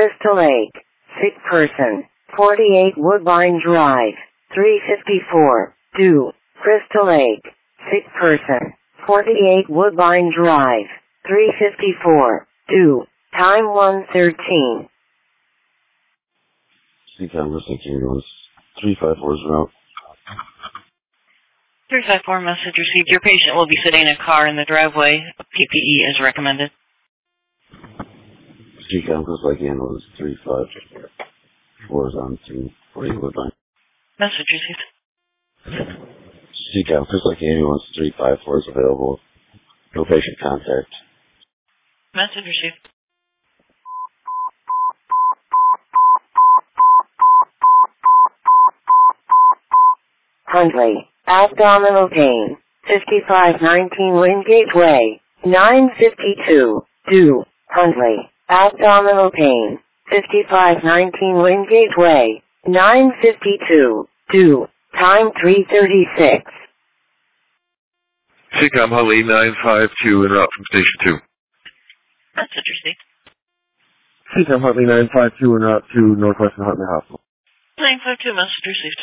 Crystal Lake. Sick person. 48 Woodbine Drive. 354. Do. Crystal Lake. Sick person. 48 Woodbine Drive. 354. Do. Time 1:13. CCAM listening to 354 is route. 354 message received. Your patient will be sitting in a car in the driveway. PPE is recommended. CCAM Crystal Lake ambulance 354 is on scene. 48 Woodbine. Message received. CCAM Crystal Lake ambulance 354 is available. No patient contact. Message received. Huntley. Abdominal pain. 5519 Wingate Way. 952. Do. Huntley. Abdominal pain. 5519 Wingate Way. 952. Do. Time 3:36. CCAM Huntley 952 en route from Station 2. Message received. CCAM Huntley 952 en route to Northwestern Huntley Hospital. 952 message received.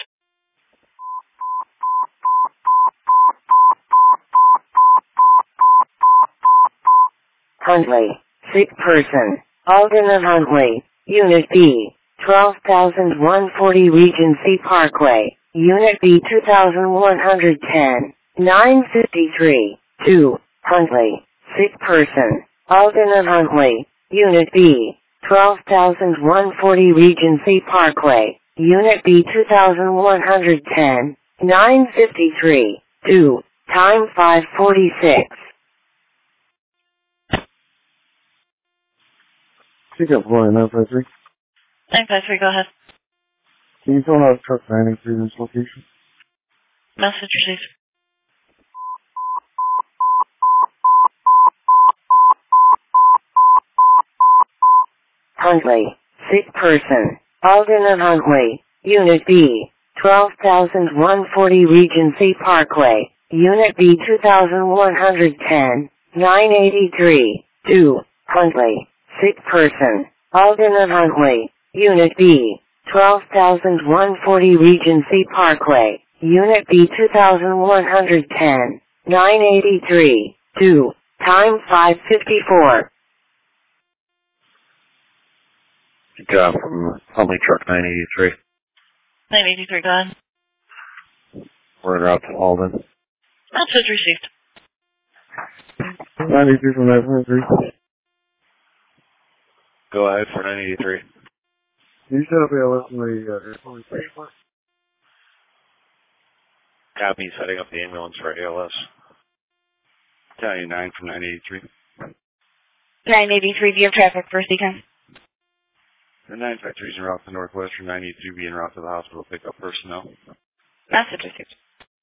Huntley. Sick person. Alden of Huntley. Unit B. 12,140 Regency Parkway. Unit B 2110. 953. 2. Huntley. Sick person. Alden of Huntley. Unit B. 12,140 Regency Parkway. Unit B 2110. 953. 2. Time 5:46. CCAM Florida 953. 953, go ahead. Can you tell how truck 93 in this location? Message received. Huntley. Sick person. Alden of Huntley. Unit B. 12,140 Regency Parkway. Unit B 2110. 983. 2. Huntley. Sick person. Alden of Huntley. Unit B. 12,140 Regency Parkway. Unit B 2110. 983. 2. Time 5:54. CCAM from Huntley Truck 983. 983, go ahead. We're en route to Alden. Message received. 93 from 953. Go ahead for 983. Can you set up ALS in the airport? Copy, setting up the ambulance for ALS. Battalion 9 from 983. 983, do you have traffic for CCAM? The 953 is en route to Northwestern 983 be en route to the hospital pick up personnel. Message received.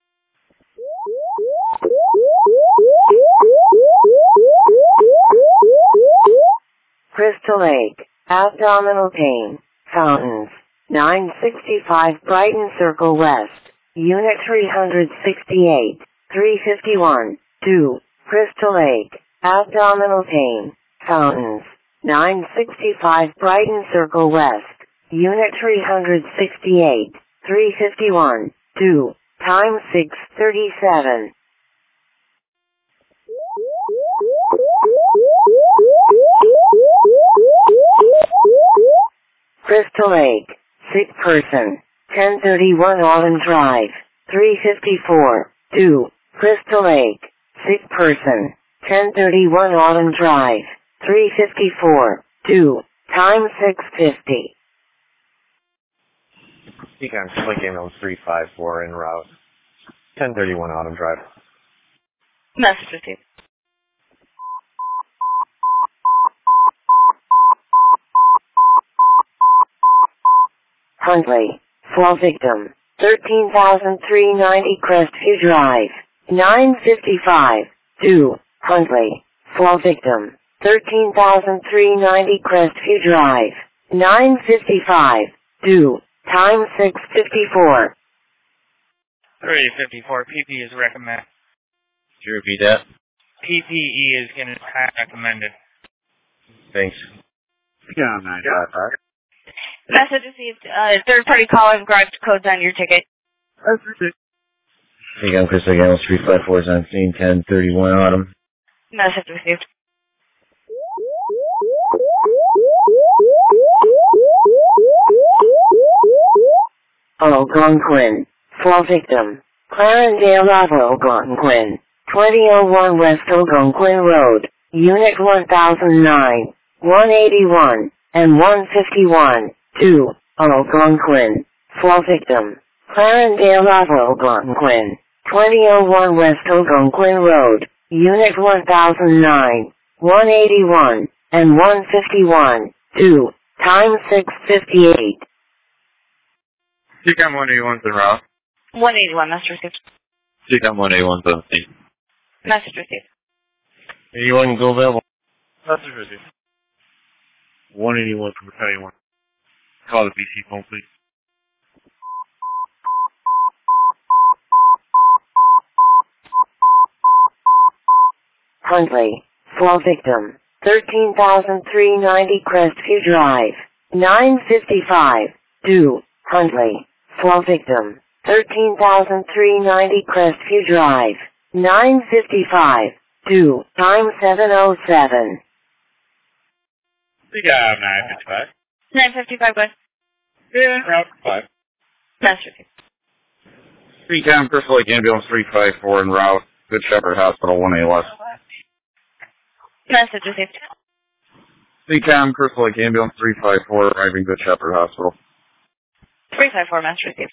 Crystal Lake. Abdominal pain. Fountains. 965 Brighton Circle West. Unit 368. 351. 2. Crystal Lake. Abdominal pain. Fountains. 965 Brighton Circle West. Unit 368. 351. 2. Time 6:37. Crystal Lake. Sick person. 1031 Autumn Drive. 354. 2. Crystal Lake. Sick person. 1031 Autumn Drive. 354. 2. Time 6:50. CCAM Lake Ambulance 354 en route. 1031 Autumn Drive. Message received. Huntley. Fall victim. 13,390 Crestview Drive. 955. 2. Huntley. Fall victim. 13,390 Crestview Drive. 955. 2. Time 6:54. 354, PPE is recommended. Could you repeat that? PPE is going to be recommended. Thanks. Yeah, 955. Message received. Third-party caller garage codes on your ticket. That's received. Seacom Crystal Lake Ambulance 354 is on scene 1031 Autumn. Message received. Algonquin. Fall victim. Clarendale Ave, Algonquin. 2001 West Algonquin Road. Unit 1009. 181 and 151. 2. Algonquin. Fall victim. Clarendale Ave, Algonquin. 2001 West Algonquin Road. Unit 1009. 181 and 151. 2. Time 6:58. Seacom 181's en route. 181, message received. Seacom 181's on scene. Message received. 81 go available. Message received. 181 from Battalion 1. Call the BC phone, please. Huntley. Fall victim. 13,390 Crestview Drive. 955. Do. Huntley. Fall victim. 13,390 Crestview Drive. 955. Do. Time 7:07. Seacom 955. 955, go ahead. Yeah, route 5. Message received. Seacom Crystal Lake Ambulance 354 en route. Good Shepherd Hospital 1A West. Message received. Seacom Crystal Lake Ambulance 354 arriving Good Shepherd Hospital. 354, message received.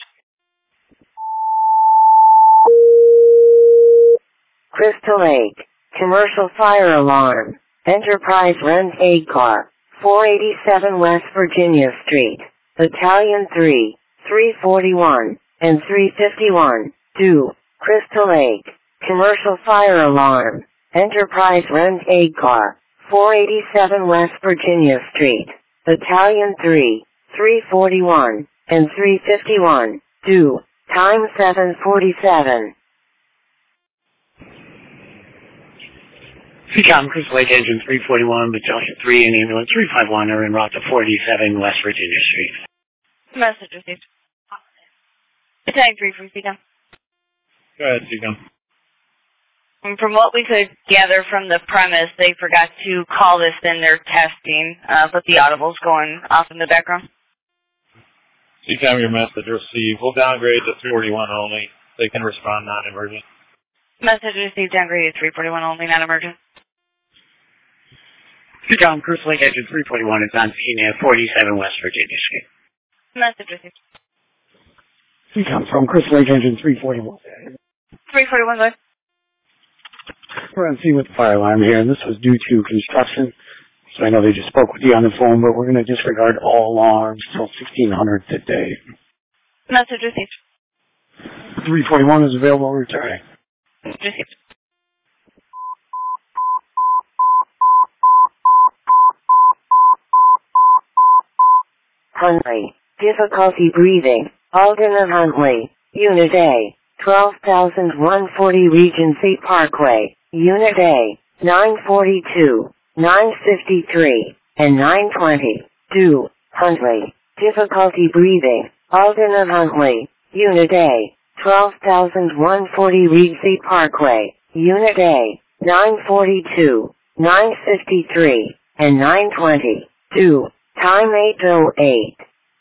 Crystal Lake. Commercial fire alarm. Enterprise rent aid car. 487 West Virginia Street. Battalion 3, 341, and 351. Do. Crystal Lake. Commercial fire alarm. Enterprise rent aid car. 487 West Virginia Street. Battalion 3, 341, and 351. Do. Time 7:47. Seacom Crystal Lake Engine 341, Battalion 3, and Ambulance 351 are en route to 487 West Virginia Street. Message received. Battalion 3 from Seacom. Go ahead, Seacom. And from what we could gather from the premise, they forgot to call this in their testing, but the audible's going off in the background. Seacom, your message received. We'll downgrade to 341 only. They can respond non-emergent. Message received, downgraded 341 only, non-emergent. Seacom Crystal Lake Engine 341 is on scene at 47 West Virginia Street. Message received. Seacom from Crystal Lake Engine 341. 341, go ahead. We're on scene with the fire alarm here, and this was due to construction. So I know they just spoke with you on the phone, but we're going to disregard all alarms till 1600 today. Message received. 341 is available returning. Received. Huntley. Difficulty breathing. Alden and Huntley. Unit A. 12,140 Regency Parkway. Unit A. 942, 953, and 920. Do. Huntley. Difficulty breathing. Alden and Huntley. Unit A. 12,140 Regency Parkway. Unit A. 942, 953, and 920. Do. Time 8:08.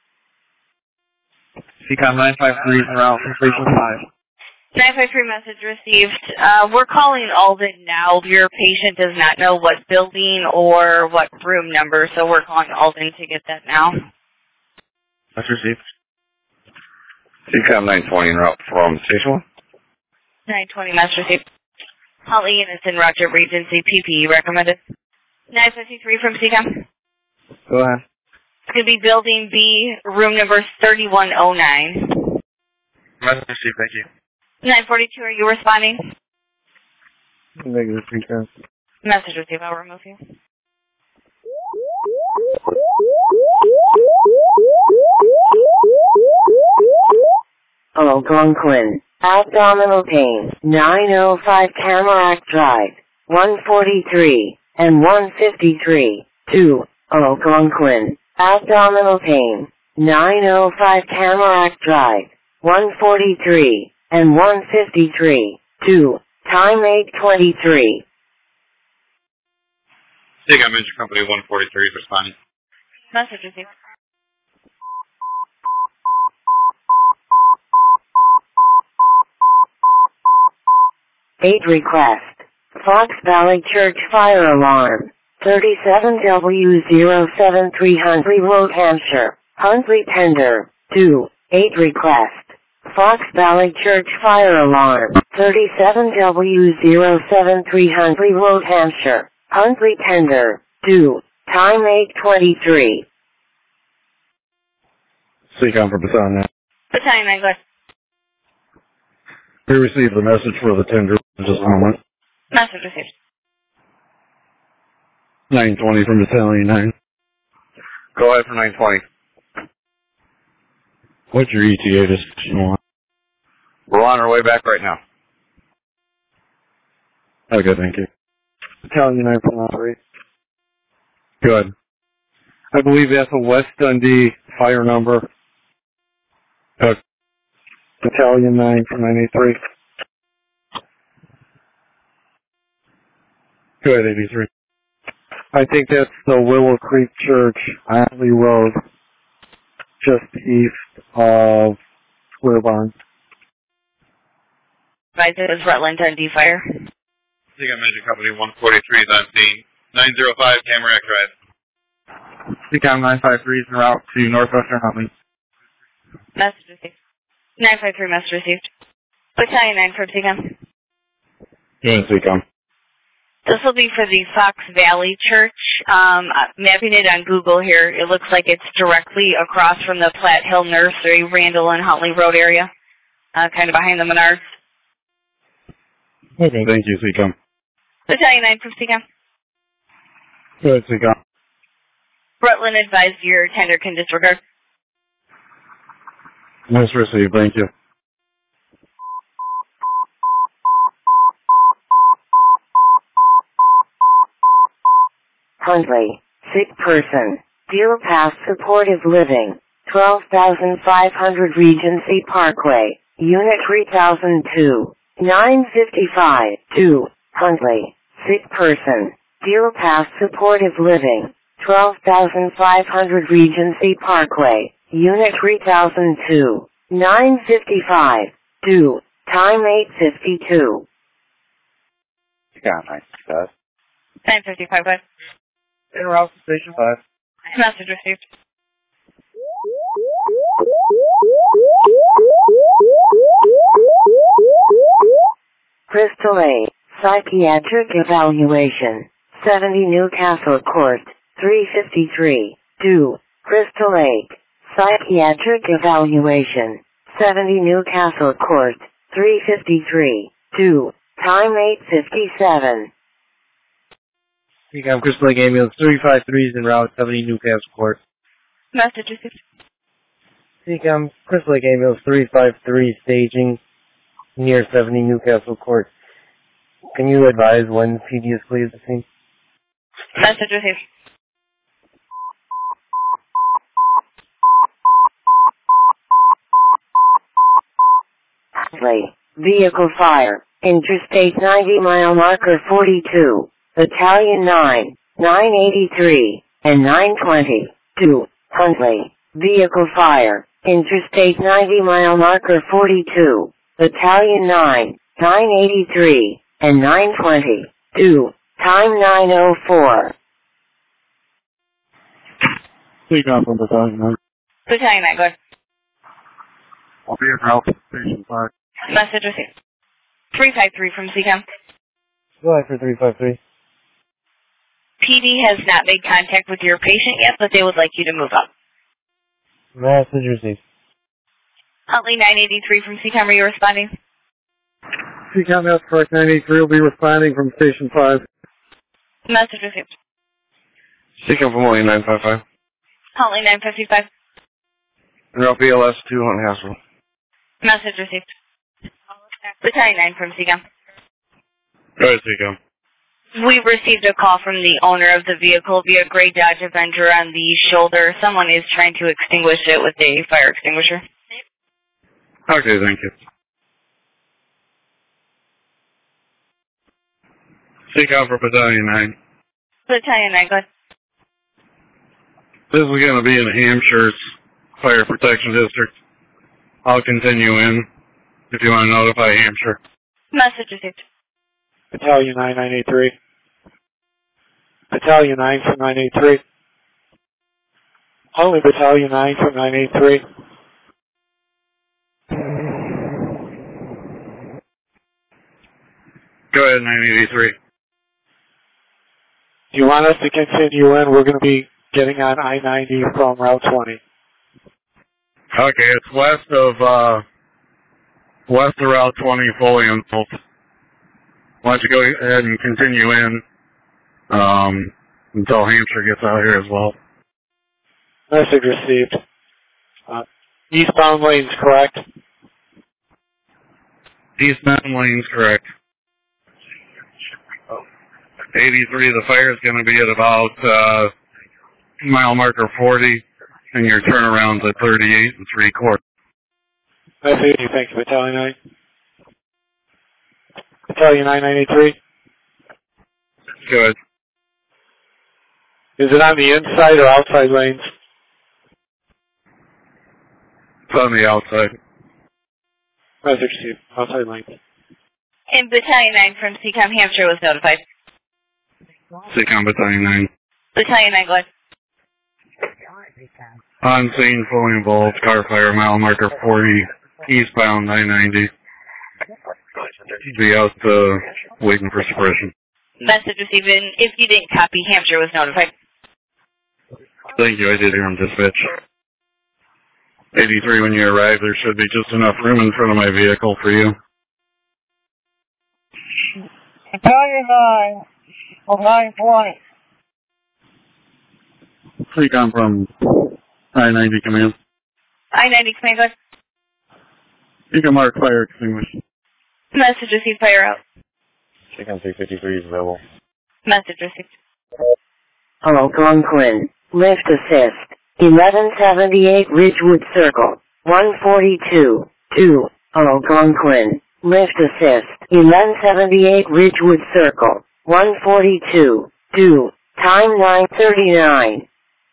Seacom 953 is en route from 345. 953 message received. We're calling Alden now. Your patient does not know what building or what room number, so we're calling Alden to get that now. That's received. Seacom 920 en route from Station 1. 920 message received. Holly units in Roger Regency PPE recommended. 953 from Seacom. Go ahead. It's going to be building B, room number 3109. Message received, thank you. 942, are you responding? Negative, Seacom. Message received, I'll remove you. Algonquin. Abdominal pain. 905 Tamarack Drive. 143 and 153. 2. Algonquin, abdominal pain, 905 Tamarack Drive, 143, and 153, 2, time 8:23. Take on Major Company 143 responding. Message received. Eight request. Fox Valley Church fire alarm. 37W073 Huntley Road, Hampshire. Huntley tender. 2. 8 request. Fox Valley Church fire alarm. 37W073 Huntley Road, Hampshire. Huntley tender. 2. Time 8:23. Seacom for Baton now. Battalion 9, go ahead. We received the message for the tender in just a moment. Message received. 920 from Battalion 9. Go ahead for 920. What's your ETA description want? We're on our way back right now. Okay, thank you. Battalion 9 from 3. Good. I believe that's a West Dundee fire number. Battalion 9 from 983. Go ahead, 83. I think that's the Willow Creek Church, Huntley Road, just east of Square Barn. Advise it was Rutland Dundee Fire. Take on Major Company 143 is on scene. 905 Tamarack Drive. Seacom 953 is en route to Northwestern Huntley. Message received. 953, message received. Battalion 9 from Seacom. You're in Seacom. This will be for the Fox Valley Church. Mapping it on Google here, it looks like it's directly across from the Platte Hill Nursery, Randall and Huntley Road area, kind of behind the Menards. Thank you, Seacom. Battalion 9 from Seacom. Go ahead, Seacom. Rutland advised your tender can disregard. Nice received, thank you. Huntley, sick person. Deer Pass Supportive Living, 12,500 Regency Parkway, Unit 3002, 955, 2, Huntley, sick person. Deer Pass Supportive Living, 12,500 Regency Parkway, Unit 3002, 955, 2, time 8:52. Seacom 965. 955, go ahead. En route to Station 5. Message received. Crystal Lake, psychiatric evaluation, 70 Newcastle Court, 353, 2, Crystal Lake, psychiatric evaluation, 70 Newcastle Court, 353, 2, time 8:57. Seacom Crystal Lake Ambulance 353 is en route 70 Newcastle Court. Message received. Seacom Crystal Lake Ambulance 353 staging near 70 Newcastle Court. Can you advise when PD is cleared the scene? Message received. Huntley, vehicle fire, Interstate 90 mile marker 42, Battalion 9, 983, and 920, 2, Huntley, vehicle fire, Interstate 90 mile marker 42, Battalion 9, 983, and 920, 2, time 9:04. Seacom from Battalion 9. Battalion 9, go ahead. I'll be en route to Station 5. Message received. 353 from Seacom. Go ahead for 353. PD has not made contact with your patient yet, but they would like you to move up. Message received. Huntley 983 from Seacom, are you responding? Seacom, that's correct. 983 will be responding from Station 5. Message received. Seacom from William 955. Huntley 955. En route BLS 2 Hunt Hassel. Message received. Battalion 9 from Seacom. Go ahead, Seacom. We received a call from the owner of the vehicle via gray Dodge Avenger on the shoulder. Someone is trying to extinguish it with a fire extinguisher. Okay, thank you. Seek out for Battalion 9. Battalion 9, go ahead. This is going to be in Hampshire's Fire Protection District. I'll continue in if you want to notify Hampshire. Message received. Battalion 9983. Battalion 9 from 983. Only Battalion 9 from 983. Go ahead, 983. Do you want us to continue in? We're going to be getting on I-90 from Route 20. Okay, it's west of Route 20, fully unfold. Why don't you go ahead and continue in until Hampshire gets out here as well. Message received. Eastbound lanes, correct? Eastbound lanes, correct. 83, the fire is going to be at about mile marker 40, and your turnaround's at 38 3/4. Message, thank you, Battalion 9. Battalion 9983. Good. Is it on the inside or outside lanes? It's on the outside. Message received. Outside lanes. And Battalion 9 from Seacom Hampshire was notified. Seacom Battalion 9. Battalion 9, go ahead. On scene, fully involved, car fire, mile marker 40, eastbound 990. Be out waiting for suppression. Message received. And if you didn't copy, Hampshire was notified. Thank you, I did hear him dispatch. 83, when you arrive, there should be just enough room in front of my vehicle for you. Battalion 9 of 920. Seacom from I-90 command. I-90 command, go ahead. You can mark fire extinguished. Message received, fire out. Seacom 353 is available. Message received. Algonquin, lift assist, 1178 Ridgewood Circle, 142, 2, Algonquin, lift assist, 1178 Ridgewood Circle, 142, 2, time 9:39.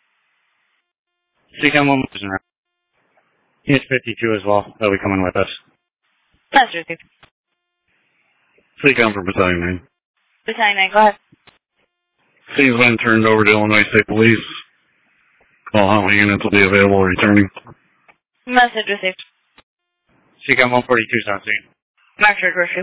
Seacom 1 is in route. He's 52 as well. They'll be coming with us. Message received. Seacom from Battalion 9. Battalion 9, go ahead. Scene's been turned over to Illinois State Police. All Huntley units will be available returning. Message received. Seacom 142 is on scene. Marshal Grocery.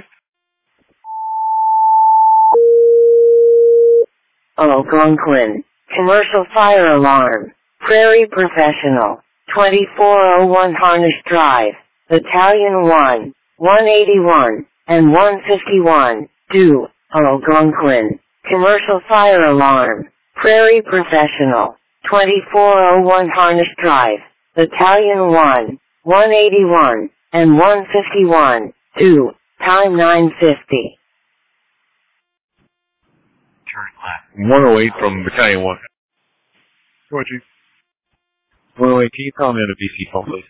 Algonquin, commercial fire alarm, Prairie Professional, 2401 Harnish Drive, Battalion 1, 181, and 151, 2, Algonquin, commercial fire alarm, Prairie Professional, 2401 Harnish Drive, Battalion 1, 181, and 151, 2, time 9:50. Turn left. 108 from Battalion 1. Roger. 108, can you call me at a BC phone, please?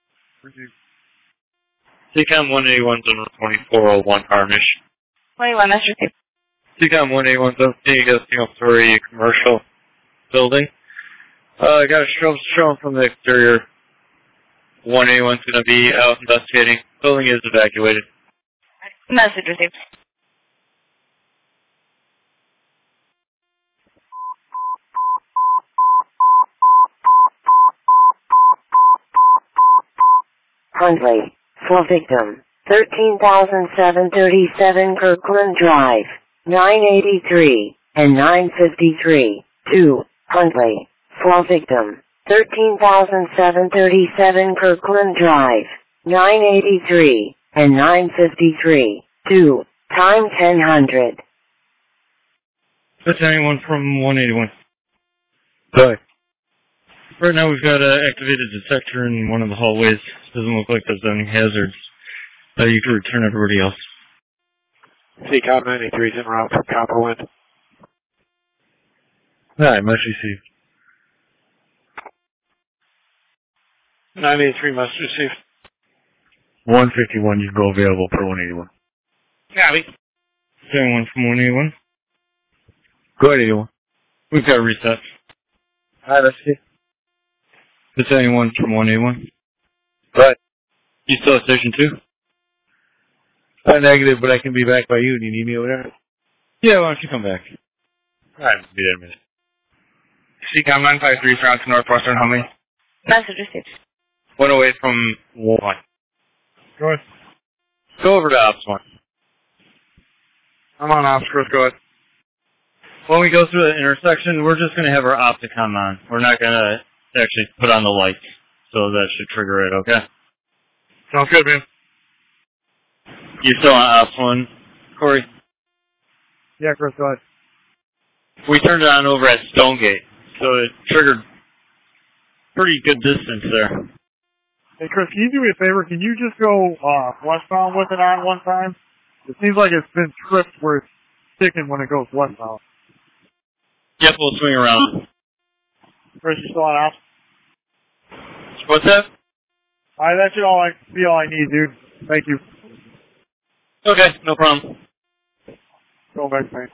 Seacom 181's on 2401 Harnish. 21, Message received. Seacom 181's on scene. You got a single-story commercial building. I got a show from the exterior. 181's going to be out investigating. Building is evacuated. Message received. Huntley, for victim, 13,737 Kirkland Drive, 983, and 953, 2, Huntley, for victim, 13,737 Kirkland Drive, 983, and 953, 2, time 1000. Battalion 1 from 181. Sorry. Right now we've got an activated detector in one of the hallways. Doesn't look like there's any hazards. You can return everybody else. CCOM 93 is en route from Copperwind. Alright, must received. 983 must receive. 151, you go available per 181. Copy. 71 from 181. Go ahead, 81. We've got a reset. Alright, let's see. It's 71 from 181. Go ahead. You still at station 2? I'm negative, but I can be back by you. Do you need me over there? Yeah, why don't you come back? Alright, be there in a minute. CCOM 953 route to Northwestern Huntley. Message received. 108 from 1. Go ahead. Go over to Ops 1. I'm on ops, Chris. Go ahead. When we go through the intersection, we're just going to have our Opticom on. We're not going to actually put on the lights. So that should trigger it, okay? Sounds good, man. You still on Ops 1, Corey? Yeah, Chris, go ahead. We turned it on over at Stonegate, so it triggered pretty good distance there. Hey, Chris, can you do me a favor? Can you just go westbound with it on one time? It seems like it's been tripped where it's sticking when it goes westbound. Yep, we'll swing around. Chris, you still on ops? What's that? Alright, that should all I need, dude. Thank you. Okay, no problem. Go back, man.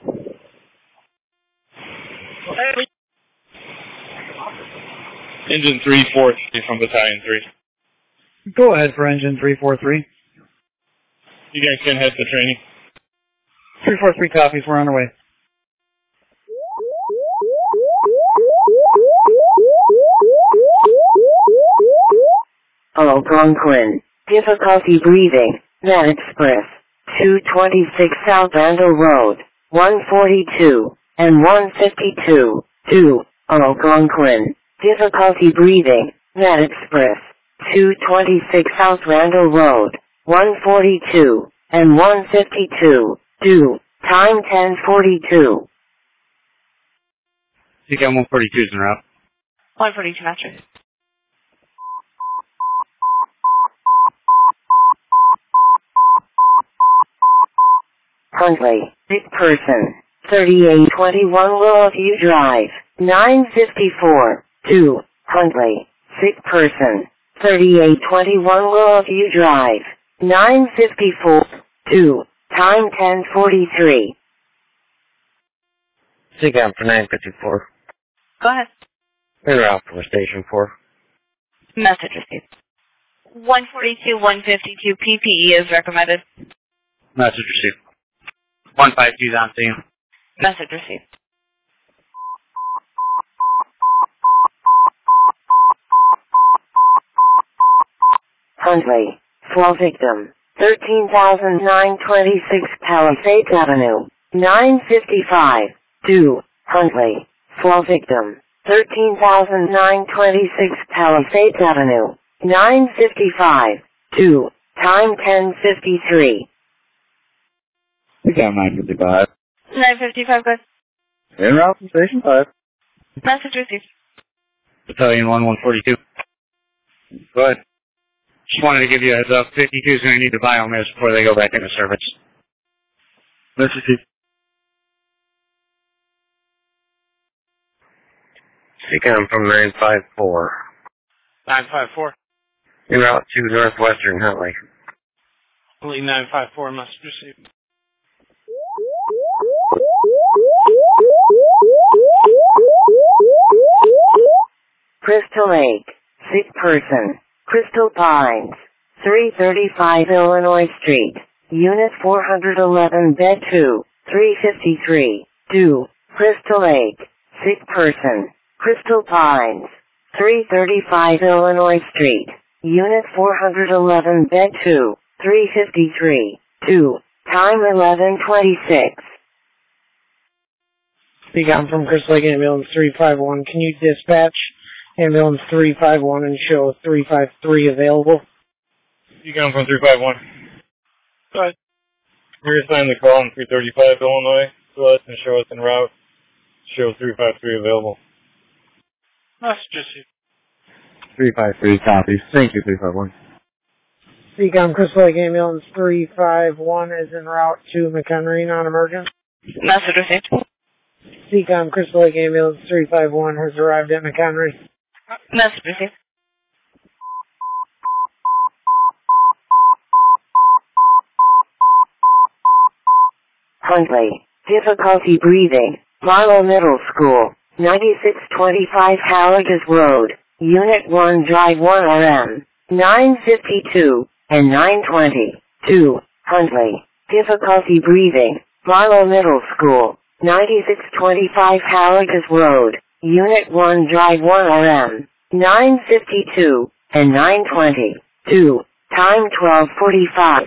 Engine 343 from Battalion 3. Go ahead for engine 343. You guys can head to training. 343 copies, we're on our way. Algonquin. Difficulty breathing. Net Express. 226 South Randall Road. 142 and 152. 2. Algonquin. Difficulty breathing. Net Express. 226 South Randall Road. 142 and 152. 2. Time 10:42. CCOM 142 is en route. 142 master. Huntley. Sick person. 3821 Willowview Drive. 954. 2. Huntley. Sick person. 3821 Willowview Drive. 954. 2. Time 10:43. CCOM for 954. Go ahead. En route for Station 4. Message received. 142, 152 PPE is recommended. Message received. 152 is on scene. Message received. Huntley. Fall victim. 13,926 Palisades Avenue. 955. 2. Huntley. Fall victim. 13,926 Palisades Avenue. 955. 2. Time 10:53. We got 955. 955, good. En route from Station 5. Message received. Battalion 1, 142. Go ahead. Just wanted to give you a heads up. 52 is going to need the biomass before they go back into service. Let's receive. CCOM from 954. 954. En route to Northwestern Huntley. Huntley 954 must receive. Crystal Lake. Sick person. Crystal Pines. 335 Illinois Street. Unit 411 Bed 2. 353. 2. Crystal Lake. Sick person. Crystal Pines. 335 Illinois Street. Unit 411 Bed 2. 353. 2. Time 11:26. CCOM from Crystal Lake Ambulance 351. Can you dispatch Ambulance 351 and show 353 available? CCOM from 351. Go ahead. Reassign the call in 335 Illinois. Go ahead and show us en route. Show 353 available. Message received. 353 copies. Thank you, 351. Seacom Crystal Lake Ambulance 351 is en route to McHenry, non-emergent. Message received. Seacom Crystal Lake Ambulance 351 has arrived at McHenry. Message received. Huntley, difficulty breathing, Marlow Middle School, 9625 Halligas Road, Unit 1 Drive 1 RM, 952 and 920. 2. Huntley, difficulty breathing, Marlow Middle School, 9625 Halligas Road, Unit 1 Drive 1 RM, 952 and 920. 2. Time 12:45.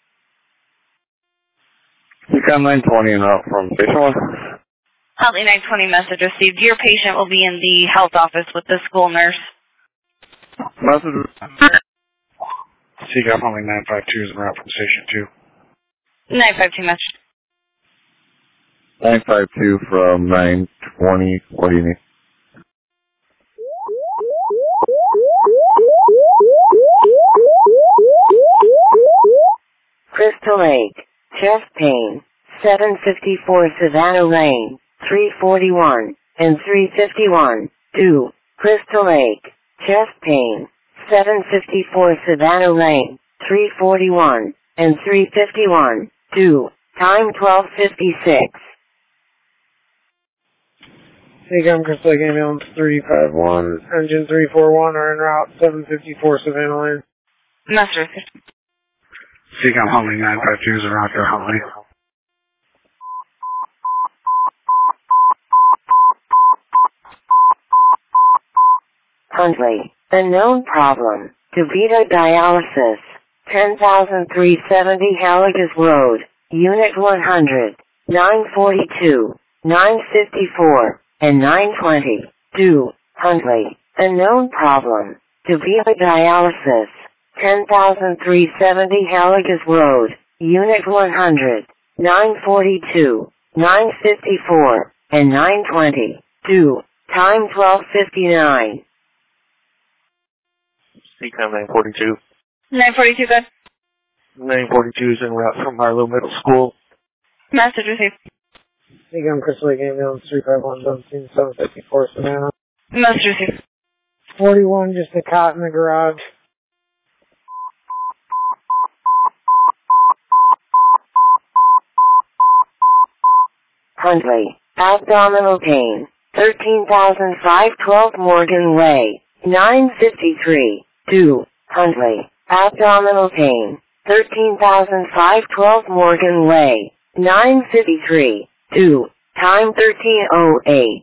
You got 920 and up from Station 1. Huntley 920 message received. Your patient will be in the health office with the school nurse. Message. Seacom Huntley 952 is en route from Station 2. 952 message. 952 from 920. What do you need? Crystal Lake, chest pain, 754 Savannah Lane, 341 and 351. 2. Crystal Lake, chest pain, 754 Savannah Lane, 341 and 351. 2. Time 12:56. Seacom Crystal Lake Ambulance 351, engine 341 are en route 754 Savannah Lane. Message received. Seacom Huntley 952 is en route to Huntley. Huntley, unknown problem, DeVita Dialysis, 10,370 Halligas Road, Unit 100, 942, 954, and 920. 2. Huntley, unknown problem, DeVita Dialysis, 10,370 Halligas Road, Unit 100, 942, 954, and 920. 2. Time 12:59. Seacom 942. 942 good. 942 is en route from Marlow Middle School. Message received. Seacom Crystal Lake Ambulance 351, 754 Savannah. Message received. 41, just a cot in the garage. Huntley, abdominal pain, 13,512 Morgan Way, 953. 2. Huntley, abdominal pain, 13,512 Morgan Way, 953. 2. Time 13:08.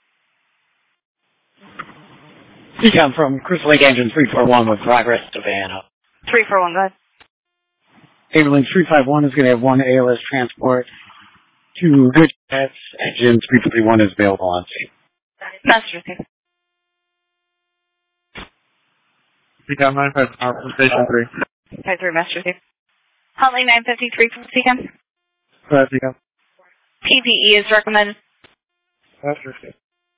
Seacom from Crystal Lake Engine 341 with progress to Savannah. 341 good. Ambulance 351 is going to have one ALS transport to Good Jets. Engine 351 is available on scene. Message received. Seacom 952 from Station 3. 53 message received. Huntley 953 from Seacom. Seacom. PPE is recommended. Message received.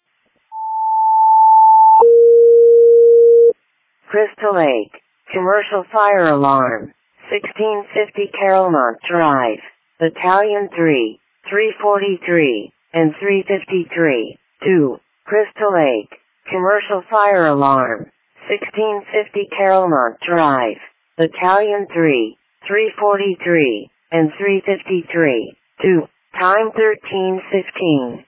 Crystal Lake, commercial fire alarm, 1650 Carolmont Drive, Battalion 3, 343, and 353. 2. Crystal Lake, commercial fire alarm, 1650 Carolmont Drive, Battalion 3, 343, and 353. 2. Time 13:15.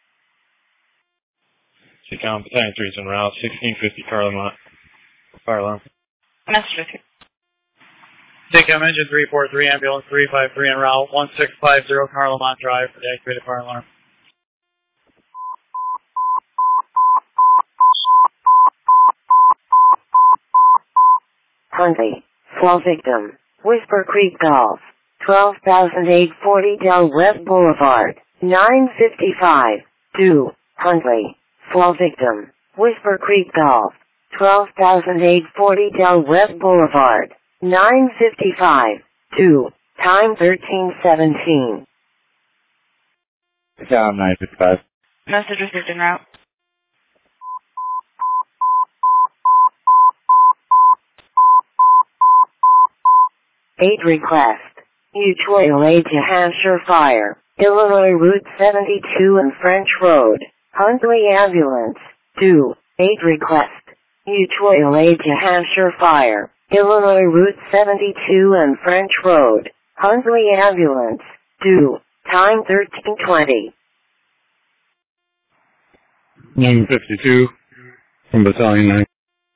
Seacom Battalion 3 is en route, 1650 Carlamont. Fire alarm. Message received. Seacom Engine 343, Ambulance 353 en route, 1650 Carlamont Drive for the activated fire alarm. Huntley, fall victim, Whisper Creek Golf, 12,840 Del Webb Boulevard, 955. 2. Huntley, fall victim, Whisper Creek Golf, 12,840 Del Webb Boulevard, 955. 2. Time 13:17. Seacom 955. Message received en route. 8 request. Mutual aid to Hampshire Fire, Illinois Route 72 and French Road, Huntley Ambulance. 2. 8 request. Mutual aid to Hampshire Fire, Illinois Route 72 and French Road, Huntley Ambulance. 2. Time 13:20. 952 from Battalion 9.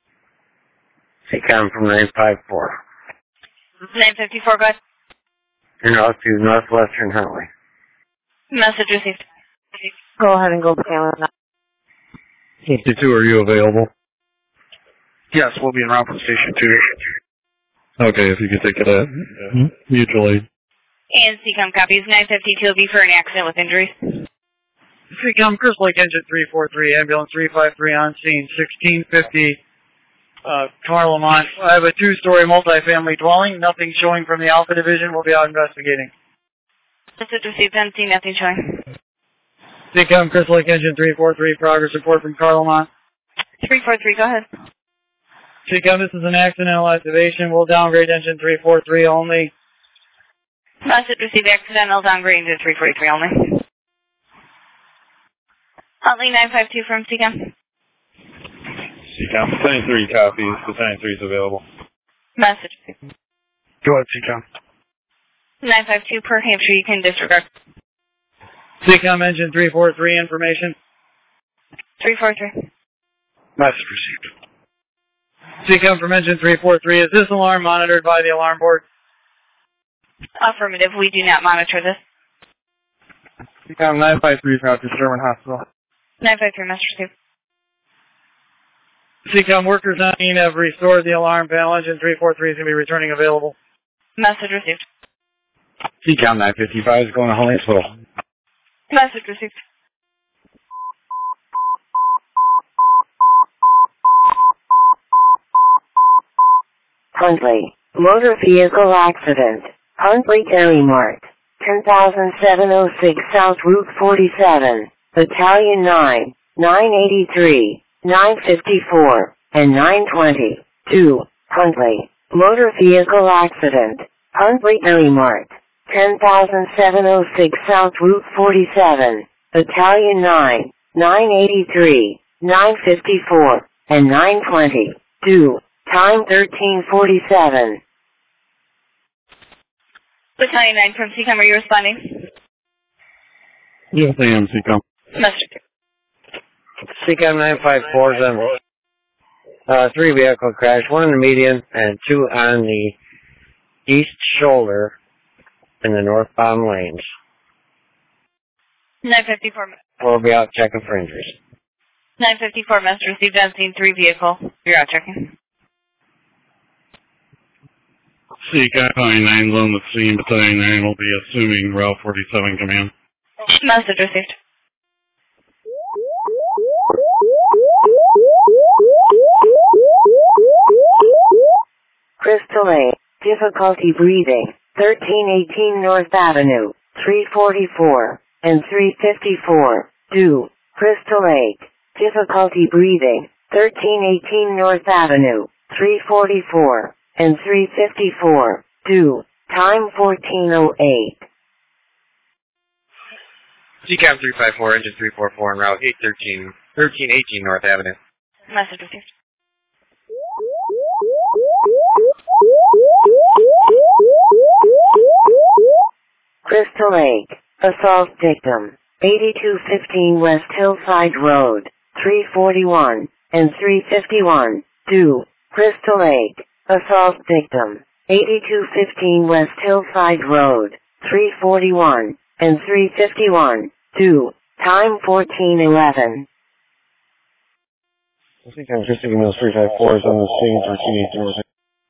CCOM from 954. 954, go ahead. You're out to Northwestern Huntley. Message received. Go ahead and go back. 52, are you available? Yes, we'll be en route from Station 2. Okay, if you could take it at mutual aid. And CCOM copies 952 will be for an accident with injuries. CCOM, Crystal Lake Engine 343, Ambulance 353 on scene, 1650, Carlamont. I have a 2-story multifamily dwelling. Nothing showing from the Alpha Division. We'll be out investigating. Message received, and see nothing showing. CCOM, Crystal Lake Engine 343, progress report from Carlamont. 343, go ahead. CCOM, this is an accidental activation. We'll downgrade engine 343 only. Message received, accidental downgrade to 343 only. Huntley 952 from CCOM. CCOM, Battalion 3 copies. Battalion 3 is available. Message. Go ahead, CCOM. 952 per Hampshire, you can disregard. CCOM, engine 343, information. 343. Message received. CCOM from engine 343, is this alarm monitored by the alarm board? Affirmative, we do not monitor this. CCOM 953 is out to Sherman Hospital. 953, message received. CCOM, workers on scene have restored the alarm panel. Engine 343 is going to be returning available. Message received. CCOM 955 is going to Huntley Hospital. Message received. Huntley, motor vehicle accident, Huntley Dairy Mart, 10,706 South Route 47, Battalion 9, 983, 954, and 920. 2. Huntley, motor vehicle accident, Huntley Dairy Mart, 10,706 South Route 47, Battalion 9, 983, 954, and 920. 2. Time 13:47. Battalion 9 from CCOM, are you responding? Yes, I am, CCOM. Message. CCOM 954 is on 3 vehicle crash, 1 in the median and 2 on the east shoulder in the northbound lanes. 954. We'll be out checking for injuries. 954, message received on scene 3 vehicle. You're out checking. CCOM 9 is on the scene. Battalion 9 will be assuming Route 47 command. Message received. Crystal Lake, difficulty breathing, 1318 North Avenue, 344, and 354. 2. Crystal Lake, difficulty breathing, 1318 North Avenue, 344, and 354. 2. Time 14:08. CCOM 354, engine 344 en route 1318 North Avenue. Message received. Crystal Lake, assault victim, 8215 West Hillside Road, 341, and 351. 2. Crystal Lake, assault victim, 8215 West Hillside Road, 341, and 351. 2. Time 14:11. CCOM 354 is on the scene, 1318.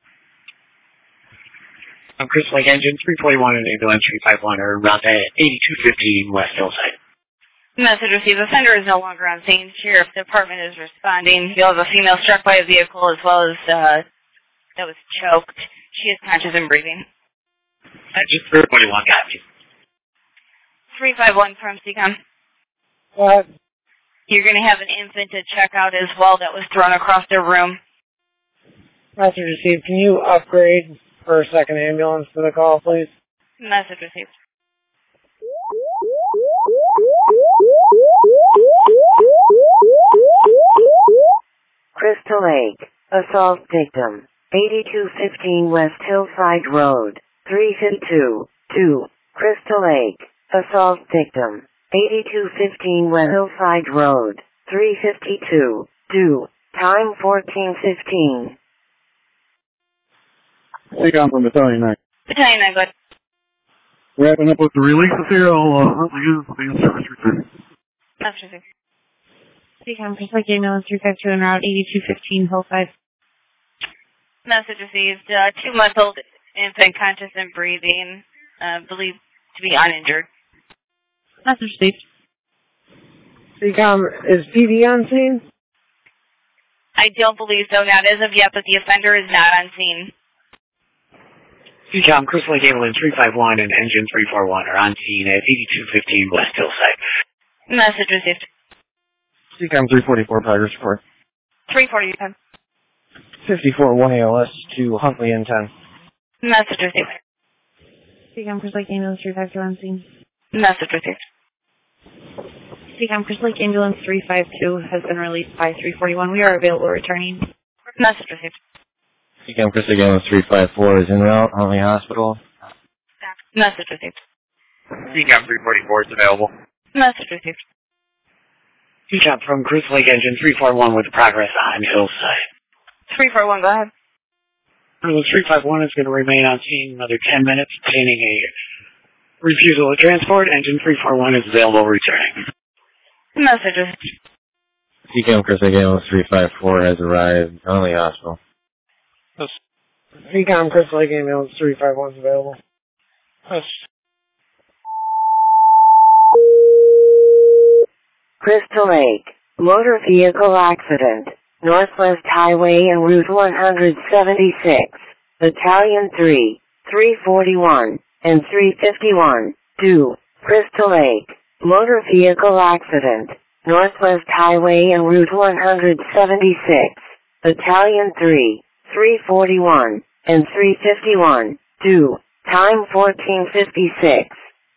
I'm Crystal Lake Engine 341 and ambulance 351 are route 8215 West Hillside. Message received. Offender is no longer on scene. Sheriff Department is responding. You'll have a female struck by a vehicle as well as that was choked. She is conscious and breathing. Engine 341 got me. 351 from CCOM. What? You're going to have an infant to check out as well that was thrown across their room. Message received. Can you upgrade For a second ambulance to the call, please. Message received. Crystal Lake, assault victim, 8215 West Hillside Road, 352, 2. Crystal Lake, assault victim, 8215 West Hillside Road, 352, 2. Time 14:15. Take on from Battalion 9. Battalion 9, go ahead. Wrapping up with the releases here. I'll use service return. Message received. Decom, Crystal Lake ambulance 352 en route 8215 Hillside. Message received. 2-month-old infant conscious and breathing, believed to be uninjured. Message received. Decom, is PD on scene? I don't believe so, not as of yet, but the offender is not on scene. Decom, Crystal Lake ambulance 351 and engine 341 are on scene at 8215 West Hillside. Message received. Decom 344, progress report. 340, 10. 54, 1 ALS to Huntley and 10. Message received. Decom, Crystal Lake ambulance 352 on scene. Message received. Decom, Crystal Lake ambulance 352 has been released by 341. We are available returning. Message received. Decom, Crystal Lake ambulance 354 is en route, Huntley Hospital. Message received. Decom 344 is available. Message received. Decom from Crystal Lake engine 341 with progress on Hillside. 341, go ahead. Ambulance 351 is going to remain on scene another 10 minutes, obtaining a refusal of transport. Engine 341 is available returning. Messages. Decom, Crystal Lake ambulance 354 has arrived, Huntley Hospital. Decom, Crystal Lake ambulance 351 is available. Crystal Lake, motor vehicle accident, Northwest Highway and Route 176, Battalion 3, 341, and 351, 2. Crystal Lake, motor vehicle accident, Northwest Highway and Route 176, Battalion 3, 341, and 351, 2. Time 14:56.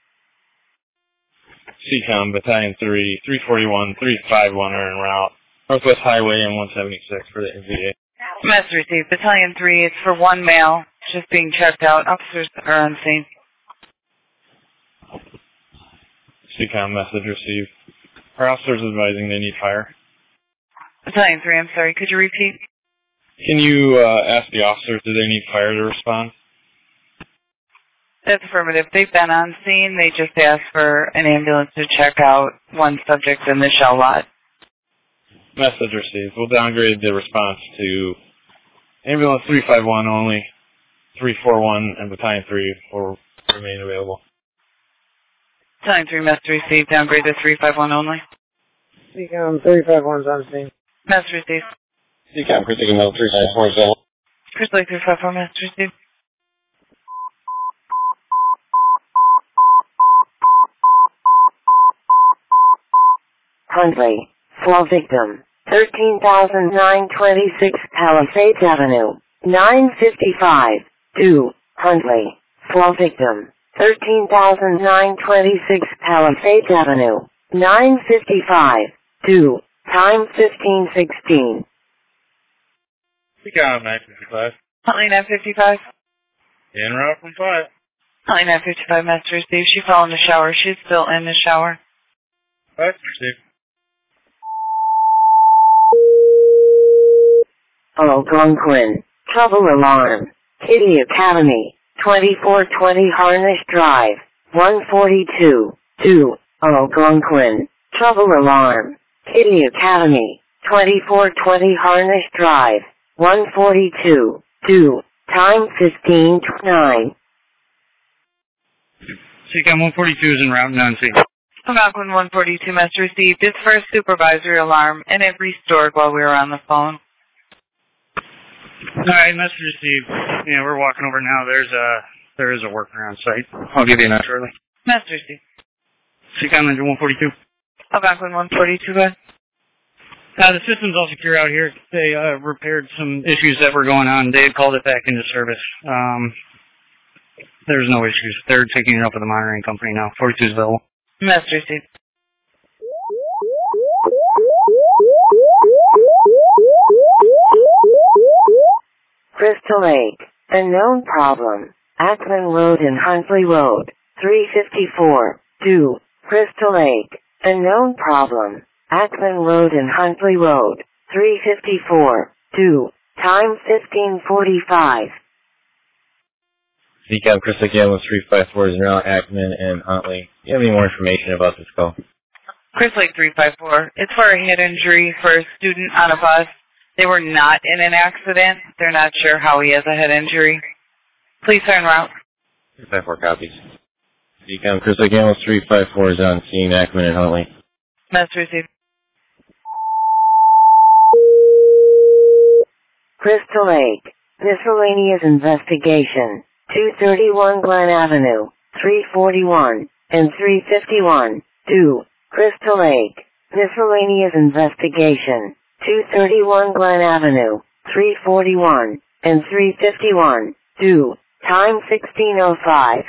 CCOM, Battalion 3, 341, 351 are en route. Northwest Highway and 176 for the NVA. Message received. Battalion 3, it's for one male, just being checked out. Officers are on scene. CCOM, message received. Our officers advising they need fire. Battalion 3, I'm sorry, could you repeat? Can you ask the officers, do they need fire to respond? That's affirmative. They've been on scene. They just asked for an ambulance to check out one subject in the shell lot. Message received. We'll downgrade the response to ambulance 351 only. 341 and Battalion 3 will remain available. Battalion 3, message received. Downgrade to 351 only. Decom 351's on scene. Message received. Decom, Crystal Lake ambulance 354 is available. Crystal Lake 354, message received. Huntley, slow victim, 13,926 Palisades Avenue, 955, 2. Huntley, slow victim, 13,926 Palisades Avenue, 955, 2. Time 15:16. CCOM 955. Huntley 955. En route from 5. Huntley 955, message received. She fell in the shower. She's still in the shower. Message received. Algonquin, trouble alarm, Kitty Academy, 2420 Harnish Drive, 142, 2. Algonquin, trouble alarm, Kitty Academy, 2420 Harnish Drive, 142, 2. Time 15:09. CCOM 142 is en route and on scene. Algonquin 142, message received. This first supervisory alarm, and it restored while we were on the phone. Alright, message received. Yeah, we're walking over now. There is a worker on site. I'll give you that shortly. Message received. CCOM engine 142. Algonquin 142, go ahead. The system's all secure out here. They repaired some issues that were going on. They had called it back into service. There's no issues. They're taking it up with the monitoring company now. 42 is available. Master Steve. Crystal Lake, unknown problem. Ackman Road and Huntley Road, 354, 2. Crystal Lake, unknown problem. Ackman Road and Huntley Road, 354, 2. Time 15:45. CCAM Chris Lake Ambulance 354 is now Ackman and Huntley. Do you have any more information about this call? Chris Lake 354. It's for a head injury for a student on a bus. They were not in an accident. They're not sure how he has a head injury. Police are en route. 354 copies. CCAM Chris Lake Ambulance 354 is on scene, Ackman and Huntley. Master received. Crystal Lake, miscellaneous investigation, 231 Glen Avenue, 341, and 351, 2. Crystal Lake, miscellaneous investigation, 231 Glen Avenue, 341, and 351, 2. Time 16:05.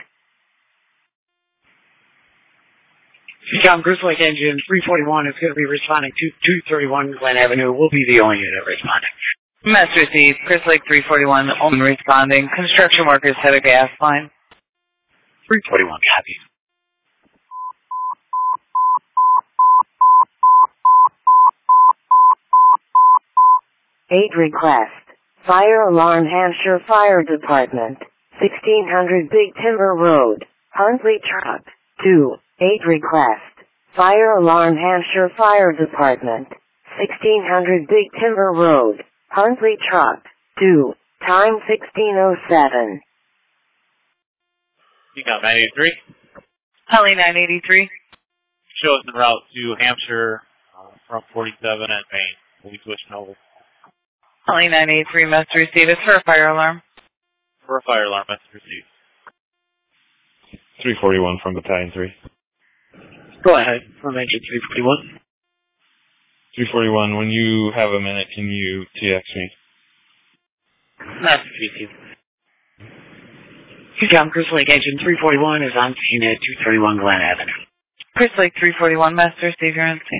Tom Chris Lake Engine 341 is going to be responding to 231 Glen Avenue. We'll be the only unit responding. Master received. Chris Lake 341, only responding. Construction workers had a gas line. 341 copy. Aid request. Fire alarm Hampshire Fire Department, 1600 Big Timber Road, Huntley Truck, 2. Aid request. Fire alarm Hampshire Fire Department, 1600 Big Timber Road, Huntley Truck, 2. Time 16:07. You got 983? Huntley 983. Shows en route to Hampshire from 47 and Maine. We'll be switching over. Huntley 983, master received. It's for a fire alarm. For a fire alarm, message received. 341 from Battalion 3. Go ahead, from Engine 341. 341, when you have a minute, can you TX me? Master received. Tom Chris Lake Engine 341 is on scene at 231 Glen Avenue. Chris Lake 341, master received. You're on scene.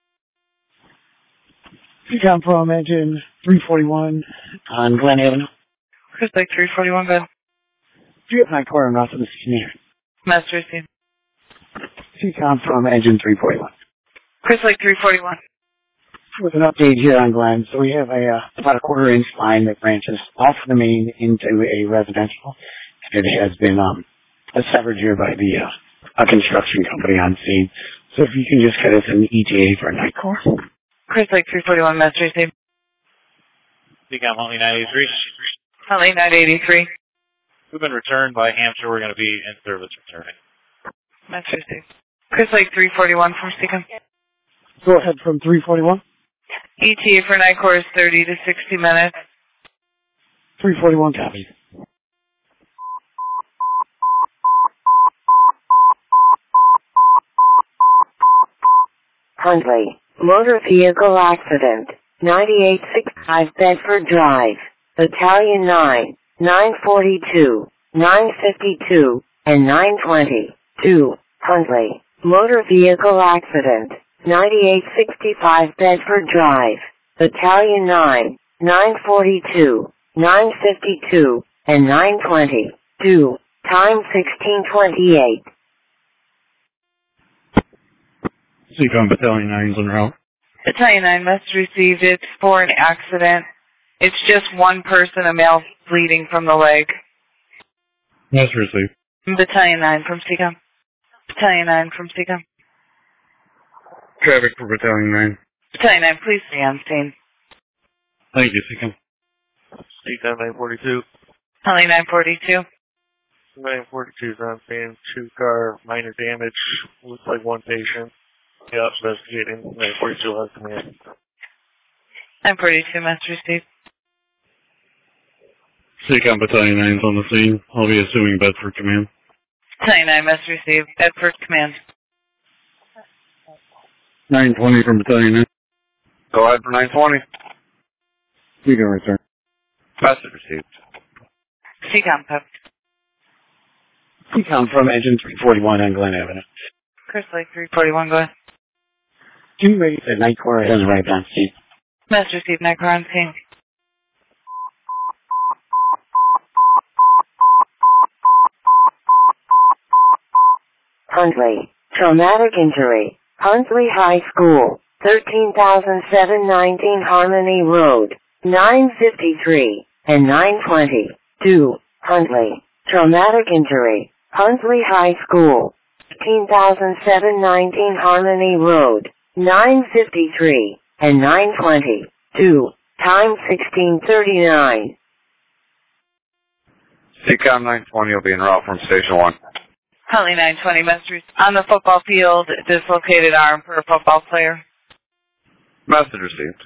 Tom from Engine 341 on Glen Avenue. Chris Lake 341, go ahead. Do you have my core and off of the scene here? Master received. Tom from Engine 341. Chris Lake 341. With an update here on Glen, so we have about a quarter-inch line that branches off the main into a residential. It has been severed here by a construction company on scene. So if you can just get us an ETA for a night core. Chris Lake 341, master received. CCAM Huntley 983. Huntley 983. We've been returned by Hampshire. We're going to be in service returning. Master received. Chris Lake 341 from CCAM. Go ahead from 341. ETA for night core is 30 to 60 minutes. 341 copies. Huntley, motor vehicle accident, 9865 Bedford Drive, Battalion 9, 942, 952, and 920, 2. Huntley, motor vehicle accident, 9865 Bedford Drive, Battalion 9, 942, 952, and 920, 2. Time 16:28. CCAM Battalion 9's en route. Battalion 9 must receive. It's for an accident. It's just one person, a male, bleeding from the leg. Must receive. Battalion 9 from CCAM. Battalion 9 from CCAM. Traffic for Battalion 9. Battalion 9, please stay on scene. Thank you, CCAM. CCAM 942. Huntley 942. 942 is on scene. 2-car, minor damage. Looks like one patient. Yeah, investigating. 942 has command. 942, master received. CCAM Battalion 9's on the scene. I'll be assuming Bedford command. Battalion 9 must receive. Bedford command. 920 from Battalion 9. Go ahead for 920. You can return. Message received. CCOM, Pep. CCOM from engine 341 on Glen Avenue. Chris Lake 341, go ahead. Can you rate the night core has right on scene? Message received, night car on scene. Huntley. Traumatic injury. Huntley High School. 13,719 Harmony Road. 953 and 920. 2. Huntley. Traumatic injury. Huntley High School. 13,719 Harmony Road. 953 and 920. 2. Time 1639. CCOM 920 will be en route from Station 1. Huntley 920, message on the football field, dislocated arm for a football player. Message received.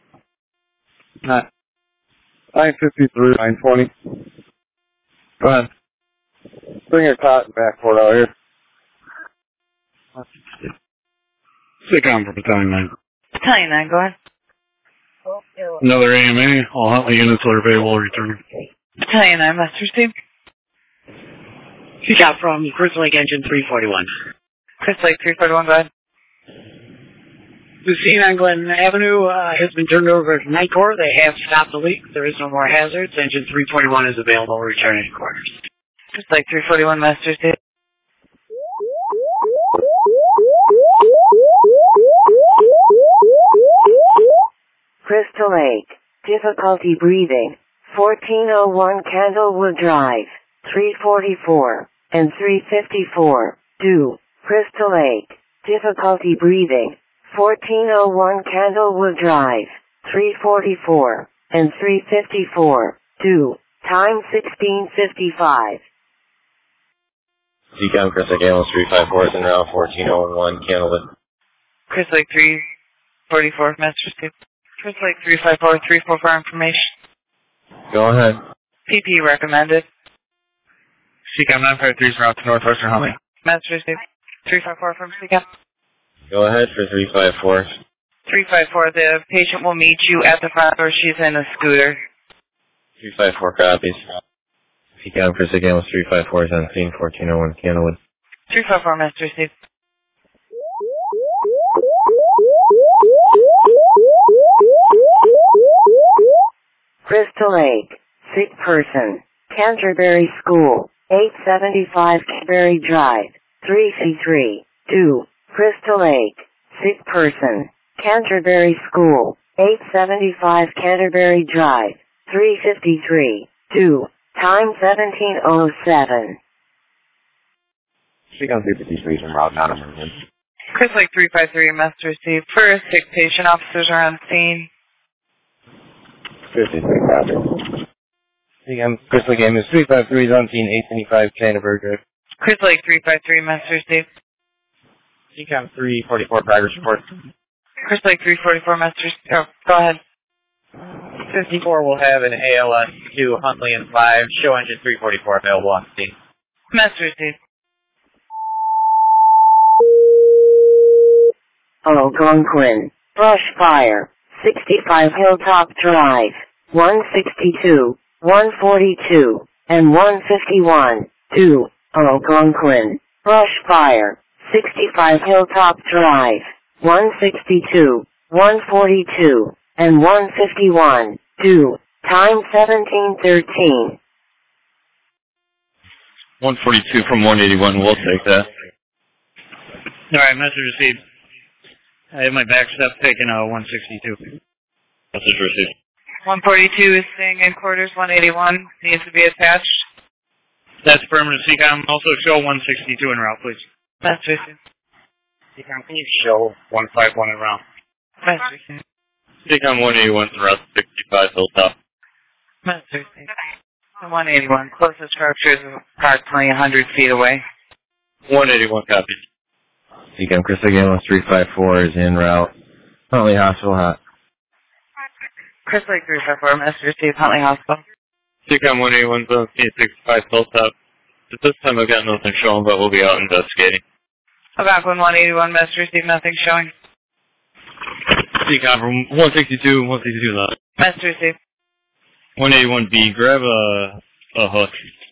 953, 920. Go ahead. Bring your cot and backboard out here. CCOM for Battalion 9. Battalion 9, go ahead. Another AMA. All Huntley units are available. Return. Battalion 9, message received. CCOM from Chris Lake engine 341. Chris Lake 341, go ahead. The scene on Glen Avenue has been turned over to Night Corps. They have stopped the leak. There is no more hazards. Engine 321 is available. Return to quarters. Chris Lake 341, message received. Crystal Lake. Difficulty breathing. 1401 Candlewood Drive. 344 and 354. 2. Crystal Lake. Difficulty breathing. 1401 Candlewood Drive. 344 and 354. 2. Time 1655. CCOM Chris Lake Ambulance 354 is en route 1401 Candlewood. Chris Lake 344, message received. Chris Lake 354, 344 information. Go ahead. PP recommended. CCOM 953 is route to Northwestern Huntley. Message received. 354 from CCOM. Go ahead for 354. 354, the patient will meet you at the front door. She's in a scooter. 354 copies. CCOM Chris Lake Ambulance 354 is on scene 1401 Candlewood. 354, message received. Crystal Lake. Sick person. Canterbury School. 875 Canterbury Drive. 3C3. 2. Crystal Lake. Sick person. Canterbury School. 875 Canterbury Drive. 353. 2. Time 1707. CCOM 353 is en route not emergent. Chris Lake 353, message received. For a sick patient, officers are on scene. 53 copies. CCOM Chris Lake Ambulance 353 is on scene 875 Canterbury Drive. Chris Lake 353, message received. CCOM 344 progress report. Chris Lake 344, message. Oh, go ahead. 54 will have an ALS to Huntley and 5. Show engine 344 available on scene. Message received. Algonquin. Brush fire. 65 Hilltop Drive. 162, 142, and 151. 2. Algonquin. Brush fire. 65 Hilltop Drive. 162, 142, and 151. 2. Time 1713. 142 from 181, we'll take that. Alright, message received. I have my back step taken 162. Message received. 142 is staying in quarters. 181 needs to be attached. That's affirmative. CCOM. Also show 162 en route, please. Message received. CCOM, can you show 151 en route? Message received. CCOM 181 is around 65 Hilltop. Message received. 181. Closest structure is approximately 100 feet away. 181 copies. CCOM Chris Lake Ambulance 354 is en route. Huntley Hospital hot. Chris Lake 354, message received, Huntley Hospital. CCOM 181 is on scene 65 Hilltop. At this time I've got nothing showing, but we'll be out investigating. Algonquin 181, message received, nothing showing. CCOM from 162, 162 now. Message received. 181B, grab a hook.